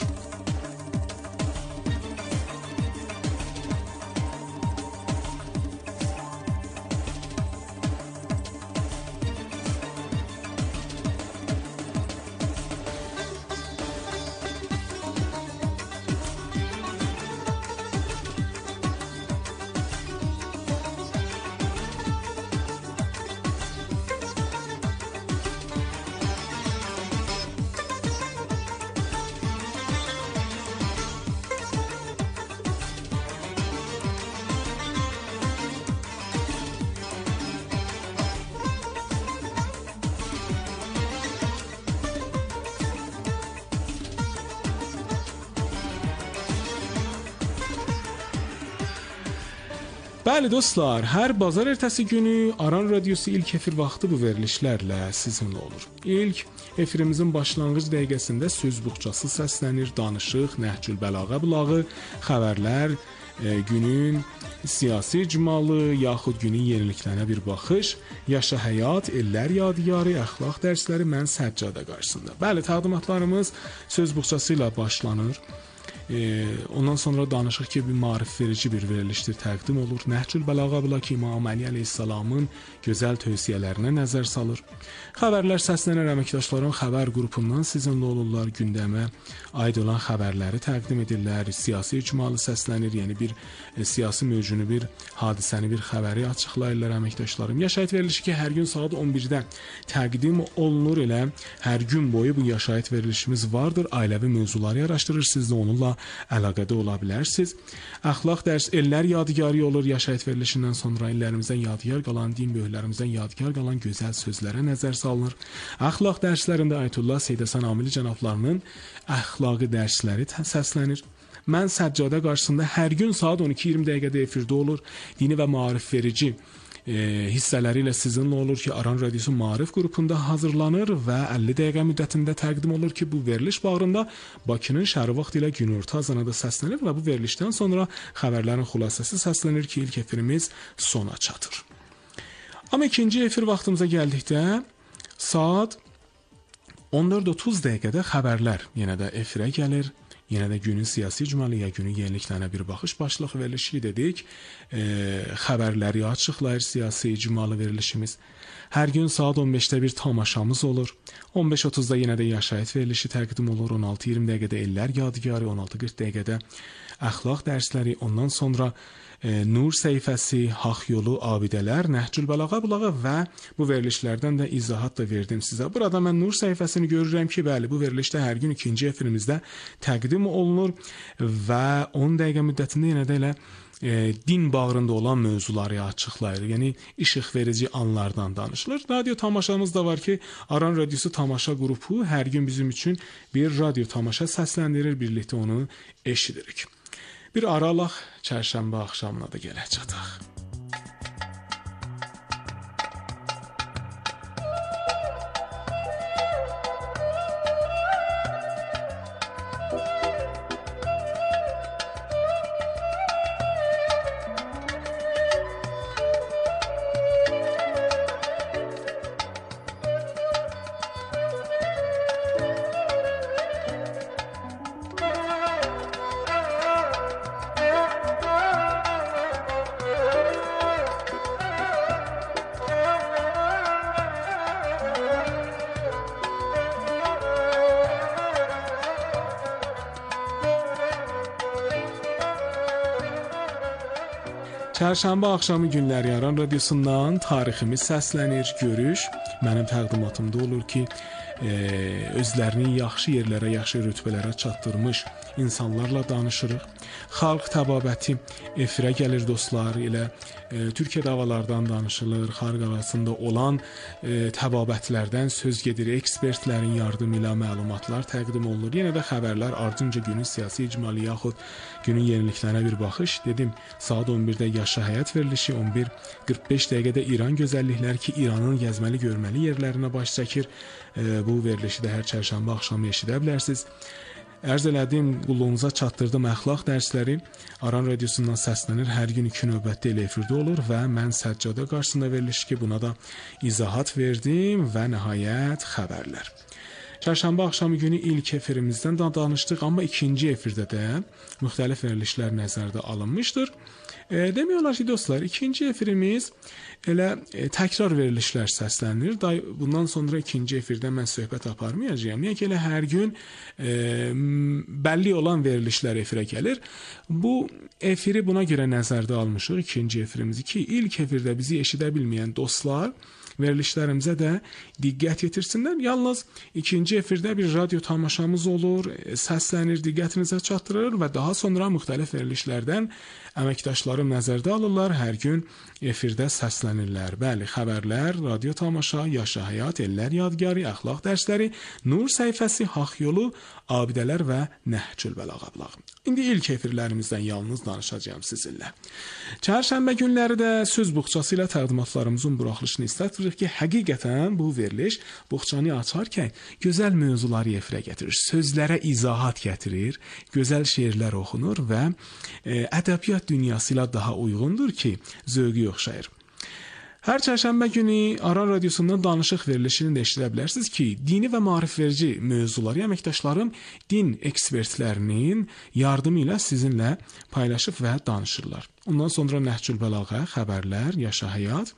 Bəli dostlar, hər bazar ertəsi günü Aran Radiosu ilk efir vaxtı bu verilişlərlə sizinlə olur. İlk efirimizin başlanğıc dəqiqəsində söz buxçası səslənir, danışıq, Nəhcül Bəlağə bulağı, xəbərlər, e, günün siyasi icmalı, yaxud günün yeniliklərinə bir baxış, yaşa həyat, ellər yadigarı, əxlaq dərsləri, mən səccadə qarşısında. Bəli, təqdimatlarımız söz buxçası ilə başlanır. Ee, ondan sonra danışıq ki, bir maarif verici bir verilişdir təqdim olur. Nəhcül Bəlağə bula ki, İmam Əli əleyhissalamın gözəl tövsiyələrinə nəzər salır. Xəbərlər səslənər, əməkdaşların xəbər qrupundan sizinlə olurlar, gündəmə aid olan xəbərləri təqdim edirlər, siyasi icmalı səslənir, yəni bir e, siyasi mövcunu, bir hadisəni, bir xəbəri açıqlayırlar əməkdaşlarım. Yaşayət verilişi ki, hər gün saat on birdə təqdim olunur, elə hər gün boyu bu yaşayət verilişimiz vardır, ailəvi mövzuları araşdırır, siz də onunla əlaqədə ola bilərsiniz. Əxlaq dərs, ellər yadigarı olur, yaşayət verilişindən sonra illərimizdən yadigar qalan, din böyüklərimizdən yadigar qalan gözəl sözlərə nəzər salınır. Əxlaq dərslərində Ayətullah Seyid Həsən Amili cənablarının əxlaqi dərsləri səslənir. Mən səccadə qarşısında hər gün saat on iki iyirmi dəqiqədə efirdə olur. Dini və maarif verici e, hissələri ilə sizinlə olur ki, Aran Radiosu maarif qrupunda hazırlanır və əlli dəqiqə müddətində təqdim olur ki, bu veriliş bağrında Bakının şəhəri vaxtı ilə günorta azanada səslənir və bu verilişdən sonra xəbərlərin xülasəsi səslənir ki, ilk efirimiz sona çatır. Amma ikinci efir vaxtımıza gəldikdə saat on dörd otuz dəqiqədə xəbərlər yenə də efirə gəlir. Yenə də günün siyasi icmalı ya günün yeniliklərinə bir baxış başlıq verilişi dedik. E, xəbərləri açıqlayır siyasi icmalı verilişimiz. Hər gün saat on beşdə bir tamaşamız olur. on beş otuzda yenə də yaşayət verilişi təqdim olur. on altı iyirmi dəqiqədə ellər yadigarı, on altı qırx dəqiqədə əxlaq dərsləri, ondan sonra e, Nur səhifəsi, Haq yolu, abidələr, Nəhcül Bəlağə bulağı və bu verilişlərdən də izahat da verdim sizə. Burada mən Nur səhifəsini görürəm ki, bəli, bu verilişdə hər gün ikinci efirimizdə təqdim olunur və on dəqiqə müddətində yenə də elə e, din bağrında olan mövzuları açıqlayır. Yəni işıq verici anlardan danışılır. Radio tamaşamız da var ki, Aran Radiosu tamaşa qrupu hər gün bizim üçün bir radio tamaşa səsləndirir, birlikdə onu eşidirik. Bir aralaq çərşənbə axşamına da gələcək. Çərşənbə axşamı günləri Aran Radiosundan tariximiz səslənir, görüş mənim təqdimatımda olur ki, e, özlərini yaxşı yerlərə, yaxşı rütbələrə çatdırmış insanlarla danışırıq. Xalq təbabəti efirə gəlir dostlar, elə e, Türkiyə davalardan danışılır, xalq arasında olan e, təbabətlərdən söz gedir, ekspertlərin yardımı ilə məlumatlar təqdim olunur. Yenə də xəbərlər, ardınca günün siyasi icmalı yaxud günün yeniliklərinə bir baxış. Dedim, saat on birdə Yaşa Həyat verilişi, on bir qırx beş dəqiqədə İran gözəllikləri ki, İranın gəzməli görməli yerlərinə baş çəkir. E, bu verilişi də hər çərşənbə axşamı eşidə bilərsiniz. Ərz elədim, qulluğunuza çatdırdım əxlaq dərsləri Aran Radiosundan səslənir. Hər gün iki növbətdə elə efirdə olur və mən Səccadə qarşısında veriliş ki, buna da izahat verdim və nəhayət xəbərlər. Çərşənbə axşamı günü ilk efirimizdən da danışdıq, amma ikinci efirdə də müxtəlif verilişlər nəzərdə alınmışdır. E, demək olar ki, dostlar, ikinci efirimiz elə e, təkrar verilişlər səslənir. Day, bundan sonra ikinci efirdə mən söhbət aparmayacağam. Yəni ki, elə hər gün e, bəlli olan verilişlər efirə gəlir. Bu efiri buna görə nəzərdə almışıq, ikinci efirimizi ki, ilk efirdə bizi eşidə bilməyən dostlar verilişlərimizə də diqqət yetirsinlər. Yalnız ikinci efirdə bir radio tamaşamız olur, səslənir, diqqətinizə çatdırılır və daha sonra müxtəlif verilişlərdən əməkdaşlarım nəzərdə alırlar, hər gün efirdə səslənirlər. Bəli, xəbərlər, radio tamaşa, Yaşa Həyat, Ellər Yadgarı, əxlaq dərsləri, Nur səhifəsi, Haqq yolu, abidələr və Nəhcül Bəlağablaq. İndi ilk efirlərimizdən yalnız danışacağım sizinlə. Çərşənbə günləri də söz buxçası ilə təqdimatlarımızın buraxılışını istədirik ki, həqiqətən bu veriliş buxçanı açarkən gözəl mövzuları efirə gətirir, sözlərə izahat gətirir, gözəl şeirlər oxunur və e, ədəbiyyat dünyası ilə daha uyğundur ki, zövqü oxşayır. Hər çərşənbə günü Aran Radiosundan danışıq verilişini də eşidə bilərsiniz ki, dini və maarifverici mövzuları əməkdaşlarım din ekspertlərinin yardımı ilə sizinlə paylaşıb və danışırlar. Ondan sonra Nəhcül Bəlağa, xəbərlər, Yaşa Həyat,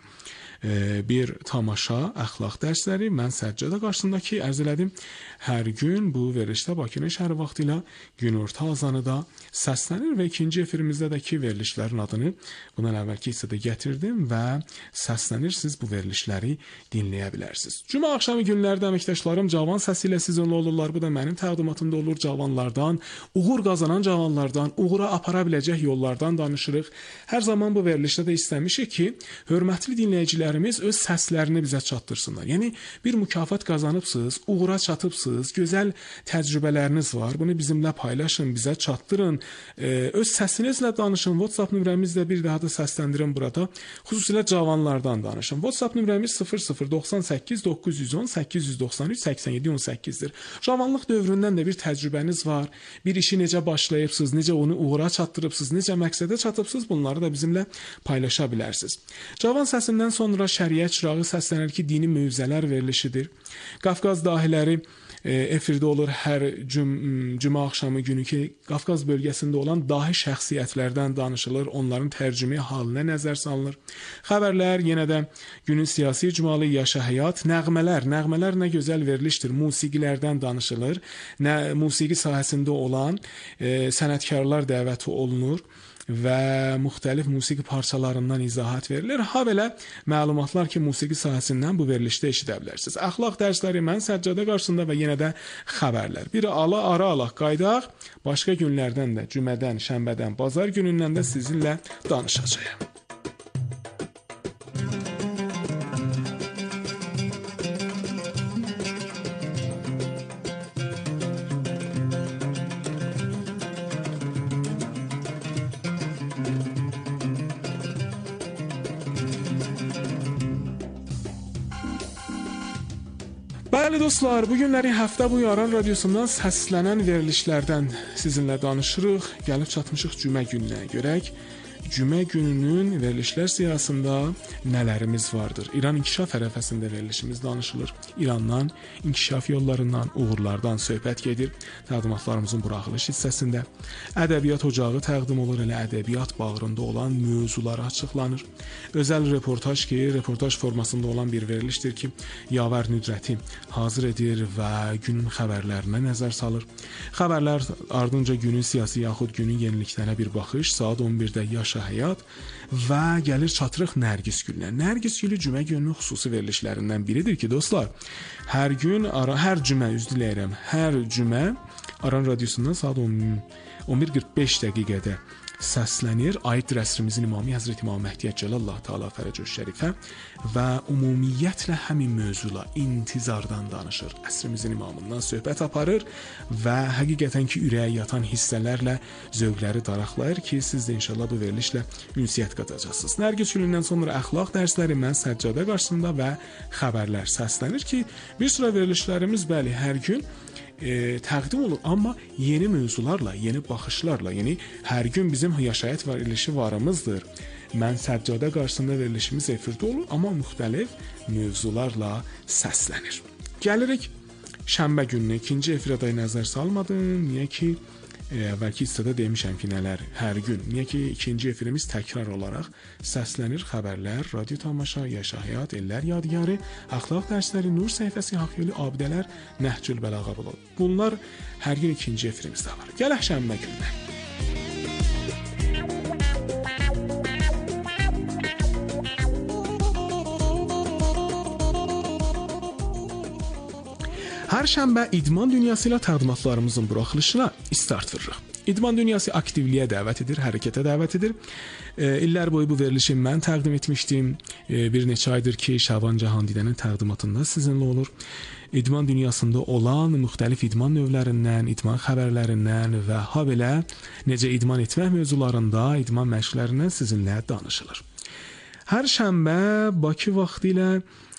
bir tamaşa, əxlaq dərsləri, mən Səccadə qarşısındakı ərz elədim. Hər gün bu verilişdə Bakının şəhəri vaxtı ilə günorta azanı da səslənir və ikinci efirimizdə də ki, verilişlərin adını bundan əvvəlki hissədə gətirdim və səslənir. Siz bu verilişləri dinləyə bilərsiniz. Cümə axşamı günlərdə əməkdaşlarım cavan səsi ilə sizinlə olurlar. Bu da mənim təqdimatımda olur. Cavanlardan, uğur qazanan cavanlardan, uğura apara biləcək yollardan danışırıq. Hər zaman bu verilişdə də istəmişik ki, hörmətli dinləyicilərimiz öz səslərini bizə çatdırsınlar. Yəni, bir mükafat qazanıbsınız, uğura çatıbsınız, gözəl təcrübələriniz var. Bunu bizimlə paylaşın, bizə çatdırın. Ee, öz səsinizlə danışın. WhatsApp nömrəmizlə bir daha da səsləndirin burada. Xüsusilə cavanlardan danışın. WhatsApp nömrəmiz sıfır sıfır doxsan səkkiz doqquz yüz on səkkiz yüz doxsan üç səksən yeddi on səkkizdir. Cavanlıq dövründən də bir təcrübəniz var. Bir işi necə başlayıbsınız, necə onu uğura çatdırıbsınız, necə məqsədə çatıbsınız, bunları da bizimlə paylaşa bilərsiniz. Cavan səsindən sonra şəriət çırağı səslənir ki, dini mövzələr verilişidir. Qafqaz dahiləri efirdə olur hər cüm, cümə axşamı günü ki, Qafqaz bölgəsində olan dahi şəxsiyyətlərdən danışılır, onların tərcümi halinə nəzər salınır. Xəbərlər, yenə də günün siyasi icmalı, Yaşa Həyat, nəğmələr, nəğmələr nə gözəl verilişdir, musiqilərdən danışılır, nə musiqi sahəsində olan e, sənətkarlar dəvəti olunur. və müxtəlif musiqi parçalarından izahat verilir. Ha belə məlumatlar ki, musiqi sahəsindən bu verilişdə eşidə bilərsiniz. Əxlaq dərsləri mən səccadə qarşısında və yenə də xəbərlər. Biri ala ara alaq qaydaq, başqa günlərdən də, cümədən, şənbədən, bazar günündən də sizinlə danışacağam. Bəli dostlar, bu günləri həftə bu Aran radiosundan səslənən verilişlərdən sizinlə danışırıq. Gəlib çatmışıq cümə gününə. Görək cümə gününün verilişlər siyasında nələrimiz vardır. İran inkişaf ərəfəsində verilişimiz danışılır. İrandan, inkişaf yollarından, uğurlardan söhbət gedir. Təqdimatlarımızın buraxılış hissəsində ədəbiyyat ocağı təqdim olur, elə ədəbiyyat bağrında olan mövzular açıqlanır. Özəl reportaj ki, reportaj formasında olan bir verilişdir ki, Yavər Nüdrəti hazır edir və günün xəbərlərinə nəzər salır. Xəbərlər ardınca günün siyasi yaxud günün yeniliklərinə bir baxış, saat on birdə Yaşa Həyat və gəlir çatırıq Nərgiz gülünə. Nərgiz gülü cümə gününün xüsusi verilişlərindən biridir ki, dostlar, hər gün, ara, hər cümə, üz diləyirəm, hər cümə Aran radiosundan saat on bir qırx beş dəqiqədə səslənir. Aiddir əsrimizin imamı Həzrət İmam Məhdiyyət Cəlallah Teala Fərəcəş Şərifə və ümumiyyətlə həmin mövzula intizardan danışır. Əsrimizin imamından söhbət aparır və həqiqətən ki, ürəyə yatan hissələrlə zövqləri daraqlayır ki, siz də inşallah bu verilişlə ünsiyyət qatacaqsınız. Nərgiz günündən sonra əxlaq dərsləri mən səccadə qarşısında və xəbərlər səslənir ki, bir sıra verilişlərimiz bəli hər gün E, təqdim olur, amma yeni mövzularla, yeni baxışlarla, yəni hər gün bizim yaşayət verilişi varımızdır. Mən səccadə qarşısında verilişimiz efirdə olur, amma müxtəlif mövzularla səslənir. Gəlirik şənbə gününə, ikinci efirə də nəzər salmadım. Niyə ki, e, əvvəlki hissədə demişəm ki, nələr hər gün. Niyə ki, ikinci efirimiz təkrar olaraq səslənir. Xəbərlər, radio tamaşa, yaşa həyat, ellər yadigarı, əxlaq dərsləri, nur səhifəsi, haqq yolu, abidələr, nəhcül bəlağa bulur. Bunlar hər gün ikinci efirimizdə var. Gələk şənbə gününə. Hər şənbə idman dünyası ilə təqdimatlarımızın buraxılışına start veririk. İdman dünyası aktivliyə dəvət edir, hərəkətə dəvət edir. E, illər boyu bu verilişi mən təqdim etmişdim. E, bir neçə aydır ki, Şaban Cahandidənin təqdimatında sizinlə olur. İdman dünyasında olan müxtəlif idman növlərindən, idman xəbərlərindən və ha belə necə idman etmək mövzularında, idman məşqlərindən sizinlə danışılır. Hər şənbə Bakı vaxtı ilə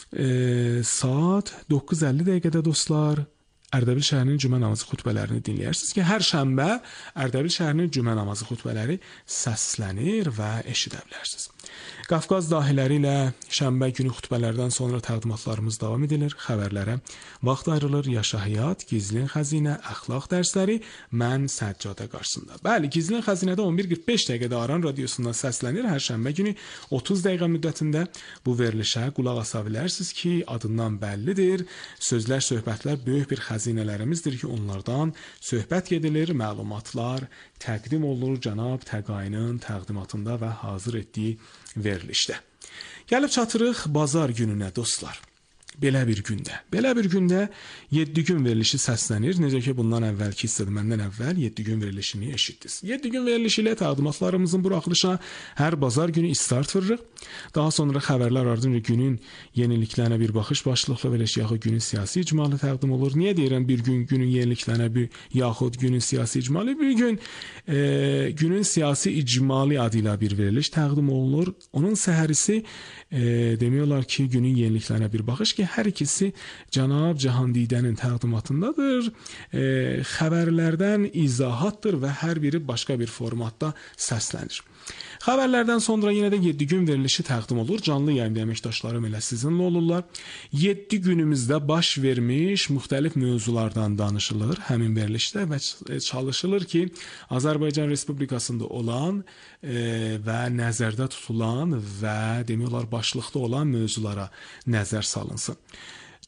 e, saat doqquz əlli dəqiqədə dostlar Ərdəbil şəhərinin cümə namazı xutbələrini dinləyirsiniz ki, hər şənbə Ərdəbil şəhərinin cümə namazı xutbələri səslənir və eşidə bilərsiniz. Qafqaz dahiləri ilə şənbə günü xutbələrdən sonra təqdimatlarımız davam edilir. Xəbərlərə vaxt ayrılır. Yaşa həyat, gizlin xəzinə, əxlaq dərsləri, mən səccadə qarşısında. Bəli, gizlin xəzinədə on bir qırx beş dəqiqədə Aran radiosundan səslənir. Hər şənbə günü otuz dəqiqə müddətində bu verilişə qulaq asa bilərsiniz ki, adından bəllidir. Sözlər, söhbətlər böyük bir xəzinələrimizdir ki, onlardan söhbət edilir, məlumatlar təqdim olunur cənab Təqayının təqdimatında və hazır etdiyi verilişdə. Gəlib çatırıq bazar gününə dostlar. Belə bir gündə, belə bir gündə yeddi gün verilişi səslənir. Necə ki, bundan əvvəlki hissədə məndən əvvəl yeddi gün verilişini eşitdiniz. yeddi gün verilişi ilə təqdimatlarımızın buraxılışına hər bazar günü start veririk. Daha sonra xəbərlər ardınca günün yeniliklərinə bir baxış başlıqlı verilişi yaxud günün siyasi icmalı təqdim olur. Niyə deyirəm bir gün günün yeniliklərinə bir yaxud günün siyasi icmalı? Bir gün e, günün siyasi icmalı adı ilə bir veriliş təqdim olunur. Onun səhərisi e, demək olar ki, günün yeniliklərinə bir baxış ki, hər ikisi cənab Cahandidənin təqdimatındadır. E, xəbərlərdən izahatdır və hər biri başqa bir formatda səslənir. Xəbərlərdən sonra yenə də yeddi gün verilişi təqdim olur. Canlı yayında əməkdaşlarım elə sizinlə olurlar. yeddi günümüzdə baş vermiş müxtəlif mövzulardan danışılır həmin verilişdə və çalışılır ki, Azərbaycan Respublikasında olan e, və nəzərdə tutulan və demək olar başlıqda olan mövzulara nəzər salınsın.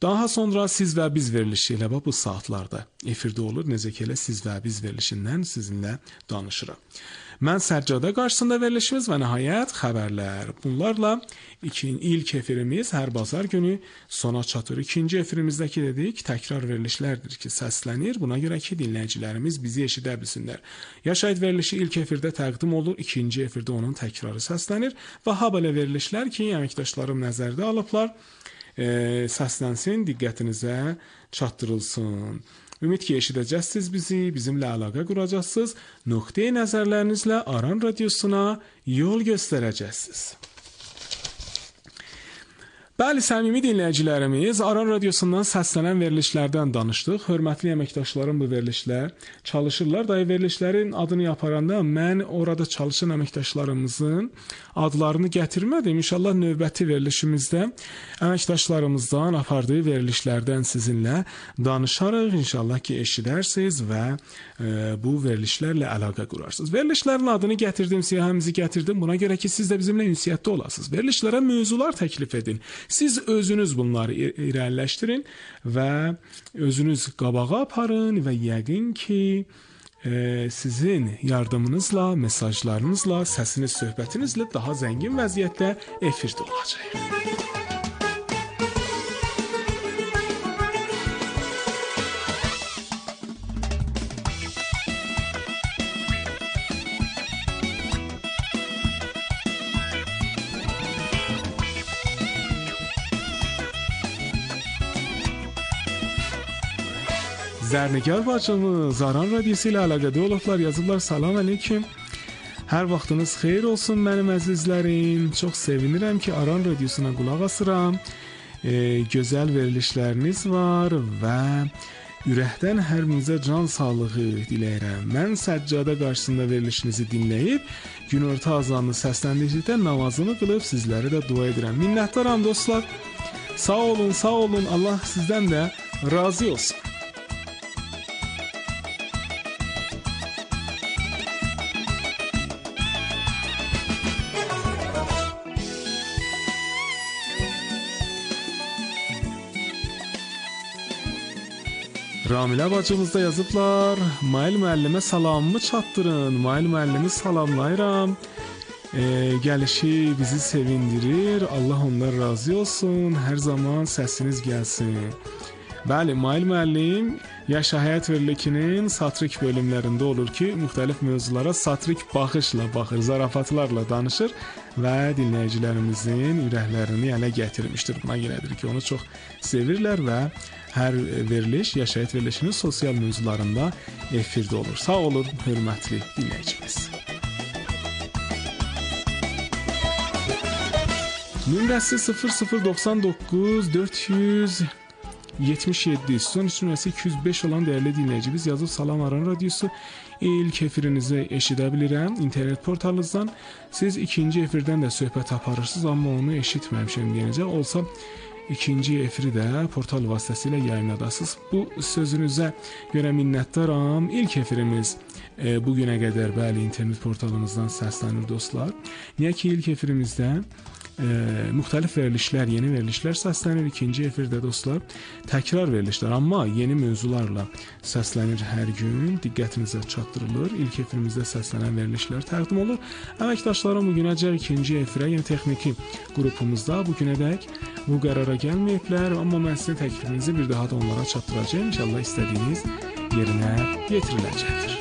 Daha sonra siz və biz verilişi ilə bu saatlarda efirdə olur. Necə ki elə siz və biz verilişindən sizinlə danışırıq. Mən Səccadə qarşısında verilişimiz və nəhayət xəbərlər. Bunlarla ikinci ilk efirimiz hər bazar günü sona çatır. İkinci efirimizdəki dedik təkrar verilişlərdir ki, səslənir. Buna görə ki, dinləyicilərimiz bizi eşidə bilsinlər. Ya şahid verilişi ilk efirdə təqdim olur, ikinci efirdə onun təkrarı səslənir və ha belə verilişlər ki, əməkdaşlarım nəzərdə alıblar, e, səslənsin, diqqətinizə çatdırılsın. Ümid ki, eşidəcəksiniz bizi, bizimlə əlaqə quracaqsınız, nöqteyi nəzərlərinizlə Aran Radiosuna yol göstərəcəksiniz. Bəli, səmimi dinləyicilərimiz, Aran Radiosundan səslənən verilişlərdən danışdıq. Hörmətli əməkdaşlarım bu verilişlər çalışırlar. Dayı verilişlərin adını yaparanda mən orada çalışan əməkdaşlarımızın adlarını gətirmədim. İnşallah növbəti verilişimizdə əməkdaşlarımızdan apardığı verilişlərdən sizinlə danışarıq. İnşallah ki, eşidərsiniz və e, bu verilişlərlə əlaqə qurarsınız. Verilişlərin adını gətirdim, siyahımızı gətirdim. Buna görə ki, siz də bizimlə ünsiyyətdə olasınız. Verilişlərə mövzular təklif edin. Siz özünüz bunları irəliləşdirin və özünüz qabağa aparın və yəqin ki, e, sizin yardımınızla, mesajlarınızla, səsiniz, söhbətinizlə daha zəngin vəziyyətdə efirdə olacaq. Zərnigar bacımız Aran Radiosu ilə əlaqədə olublar, yazıblar salam aleyküm. Hər vaxtınız xeyir olsun mənim əzizlərim. Çox sevinirəm ki, Aran Radiosuna qulaq asıram. E, gözəl verilişləriniz var və ürəkdən hər birinizə can sağlığı diləyirəm. Mən Səccadə qarşısında verilişinizi dinləyib, günorta azanını səsləndikdə namazını qılıb sizləri də dua edirəm. Minnətdaram dostlar. Sağ olun, sağ olun. Allah sizdən də razı olsun. Ramilə bacımız da yazıblar. Mail müəllimə salamımı çatdırın. Mail müəllimi salamlayıram. E, gəlişi bizi sevindirir. Allah ondan razı olsun. Hər zaman səsiniz gəlsin. Bəli, Mail müəllim Yaşa Həyat Verilişinin satrik bölümlərində olur ki, müxtəlif mövzulara satrik baxışla baxır, zarafatlarla danışır və dinləyicilərimizin ürəklərini ələ gətirmişdir. Buna görədir ki, onu çox sevirlər və hər veriliş Yaşa Həyat Verilişinin sosial mövzularında efirdə olur. Sağ olun, hörmətli dinləyicimiz. Nömrəsi sıfır sıfır doxsan doqquz dörd yüz yetmiş yeddi, son nömrəsi iki yüz beş olan dəyərli dinləyicimiz yazıb salam Aran Radiosu. İlk efirinizi eşidə bilirəm internet portalınızdan. Siz ikinci efirdən də söhbət aparırsınız, amma onu eşitməmişəm deyəcək. Olsa ikinci efiri də portal vasitəsilə yayınladasınız. Bu sözünüzə görə minnətdaram. İlk efirimiz e, bugünə qədər bəli internet portalımızdan səslənir dostlar. Niyə ki ilk efirimizdə e, müxtəlif verilişlər, yeni verilişlər səslənir. İkinci efirdə dostlar təkrar verilişlər, amma yeni mövzularla səslənir hər gün. Diqqətinizə çatdırılır. İlk efirimizdə səslənən verilişlər təqdim olur. Əməkdaşlarım bugünəcək ikinci efirə, yəni texniki qrupumuzda bugünədək bu qərara gəlməyiblər, amma mən sizin təklifinizi bir daha da onlara çatdıracağım. İnşallah istədiyiniz yerinə yetiriləcəkdir.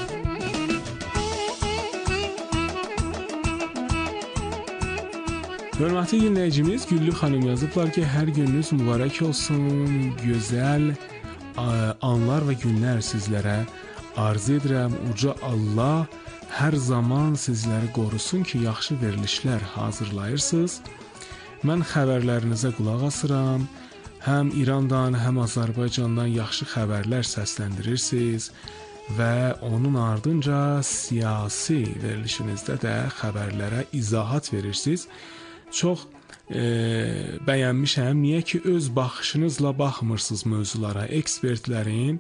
Hörmətli dinləyicimiz Güllü xanım yazıblar ki, hər gününüz mübarək olsun, gözəl anlar və günlər sizlərə arzu edirəm. Uca Allah hər zaman sizləri qorusun ki, yaxşı verilişlər hazırlayırsınız. Mən xəbərlərinizə qulaq asıram. Həm İrandan, həm Azərbaycandan yaxşı xəbərlər səsləndirirsiniz və onun ardınca siyasi verilişinizdə də xəbərlərə izahat verirsiniz. Çox e, bəyənmişəm. Niyə ki, öz baxışınızla baxmırsınız mövzulara. Ekspertlərin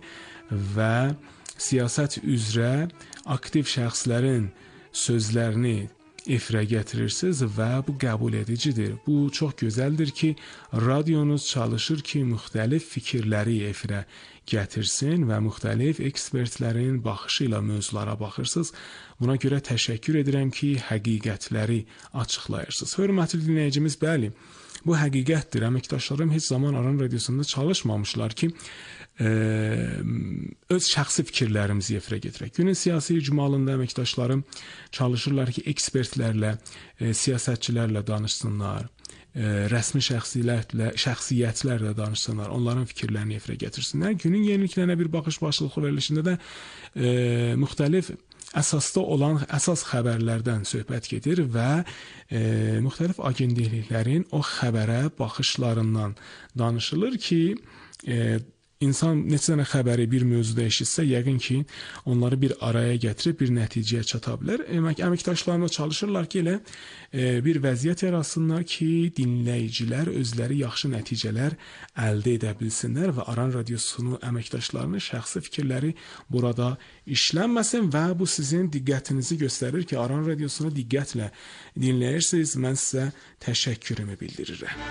və siyasət üzrə aktiv şəxslərin sözlərini efirə gətirirsiniz və bu qəbul edicidir. Bu çox gözəldir ki, radionuz çalışır ki, müxtəlif fikirləri efirə gətirsin və müxtəlif ekspertlərin baxışı ilə mövzulara baxırsınız. Buna görə təşəkkür edirəm ki, həqiqətləri açıqlayırsınız. Hörmətli dinləyicimiz, bəli, bu həqiqətdir. Əməkdaşlarım heç zaman Aran Radiosunda çalışmamışlar ki, Ə, öz şəxsi fikirlərimizi efirə gətirək. Günün siyasi icmalında əməkdaşlarım çalışırlar ki, ekspertlərlə, ə, siyasətçilərlə danışsınlar, ə, rəsmi şəxsiyyətlə, şəxsiyyətlərlə danışsınlar, onların fikirlərini efirə gətirsinlər. Günün yeniliklərinə bir baxış başlıqlı verilişində də ə, müxtəlif əsasda olan əsas xəbərlərdən söhbət gedir və e, müxtəlif agentliklərin o xəbərə baxışlarından danışılır ki, e, İnsan neçə dənə xəbəri bir mövzuda eşitsə, yəqin ki, onları bir araya gətirib bir nəticəyə çata bilər. Əmək, əməkdaşlarına çalışırlar ki, elə e, bir vəziyyət yaratsınlar ki, dinləyicilər özləri yaxşı nəticələr əldə edə bilsinlər və Aran Radiosunu əməkdaşlarının şəxsi fikirləri burada işlənməsin və bu sizin diqqətinizi göstərir ki, Aran Radiosunu diqqətlə dinləyirsiniz. Mən sizə təşəkkürümü bildirirəm.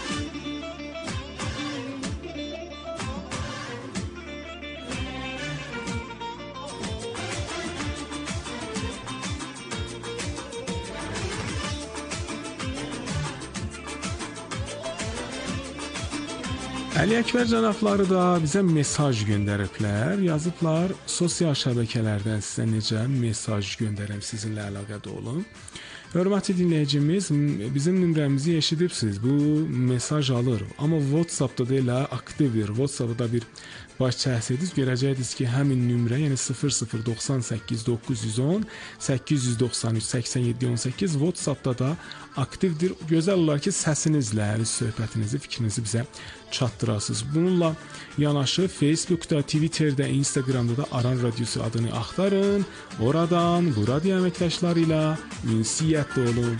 Əli Əkbər cənabları da bizə mesaj göndəriblər, yazıblar, sosial şəbəkələrdən sizə necə mesaj göndərəm, sizinlə əlaqədə olun. Hörmətli dinləyicimiz, bizim nömrəmizi eşidibsiniz, bu mesaj alır, amma WhatsApp-da da elə aktivdir, WhatsApp-da bir baş çəksəydiniz, görəcəksiniz ki, həmin nömrə, yəni sıfır sıfır doxsan səkkiz doqquz yüz on səkkiz yüz doxsan üç səksən yeddi on səkkiz WhatsApp-da da aktivdir. Gözəl olar ki, səsinizlə öz söhbətinizi, fikrinizi bizə çatdırasınız. Bununla yanaşı Facebookda, Twitterdə, Instagramda da Aran Radiosu adını axtarın. Oradan bu radio əməkdaşları ilə ünsiyyətdə olun.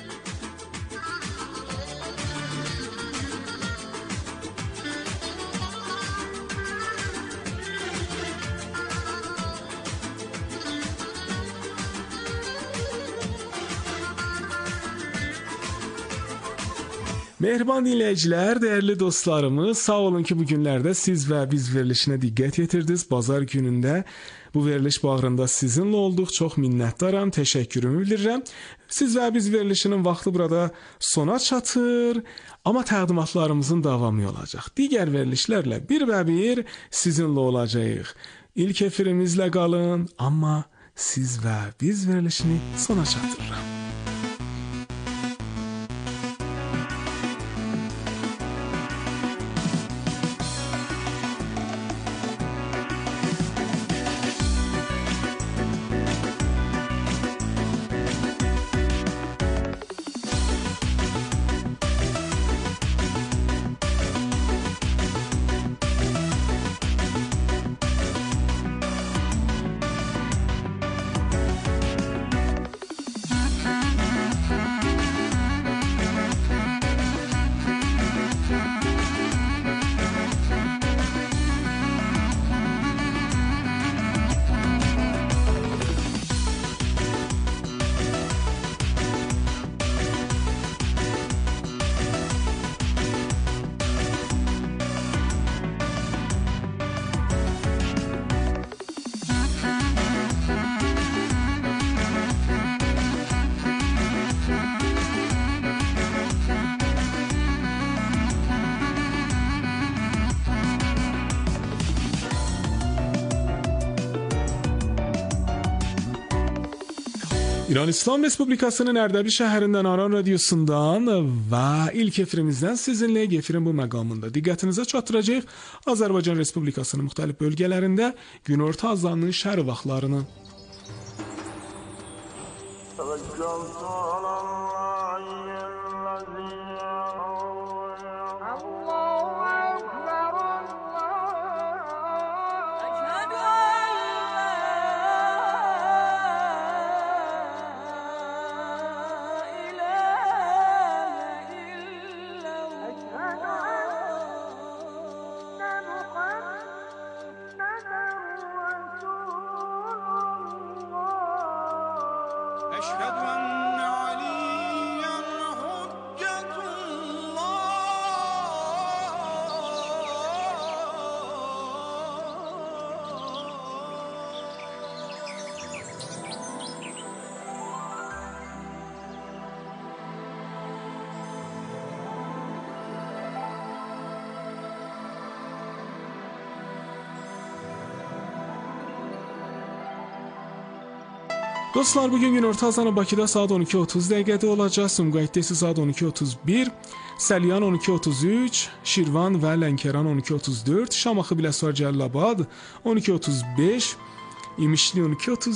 Mehriban dinləyicilər, dəyərli dostlarımız, sağ olun ki, bu günlərdə siz və biz verilişinə diqqət yetirdiniz. Bazar günündə bu veriliş bağrında sizinlə olduq. Çox minnətdaram, təşəkkürümü bildirirəm. Siz və biz verilişinin vaxtı burada sona çatır, amma təqdimatlarımızın davamı olacaq. Digər verilişlərlə bir-bir sizinlə olacağıq. İlk efirimizlə qalın, amma siz və biz verilişini sona çatdırıram. İran İslam Respublikasının Ərdəbil şəhərindən Aran Radiosundan və ilk efirimizdən sizinlə efirin bu məqamında diqqətinizə çatdıracaq Azərbaycan Respublikasının müxtəlif bölgələrində günorta azanının şəhər vaxtlarını. أشهد أن Dostlar, bugün günorta azanı Bakıda saat on iki otuz dəqiqədə olacaq. Sumqayıtda isə saat on iki otuz bir, Səlyan on iki otuz üç, Şirvan və Lənkəran on iki otuz dörd, Şamaxı, Biləsuvar, Cəlilabad on iki otuz beş, İmişli on iki otuz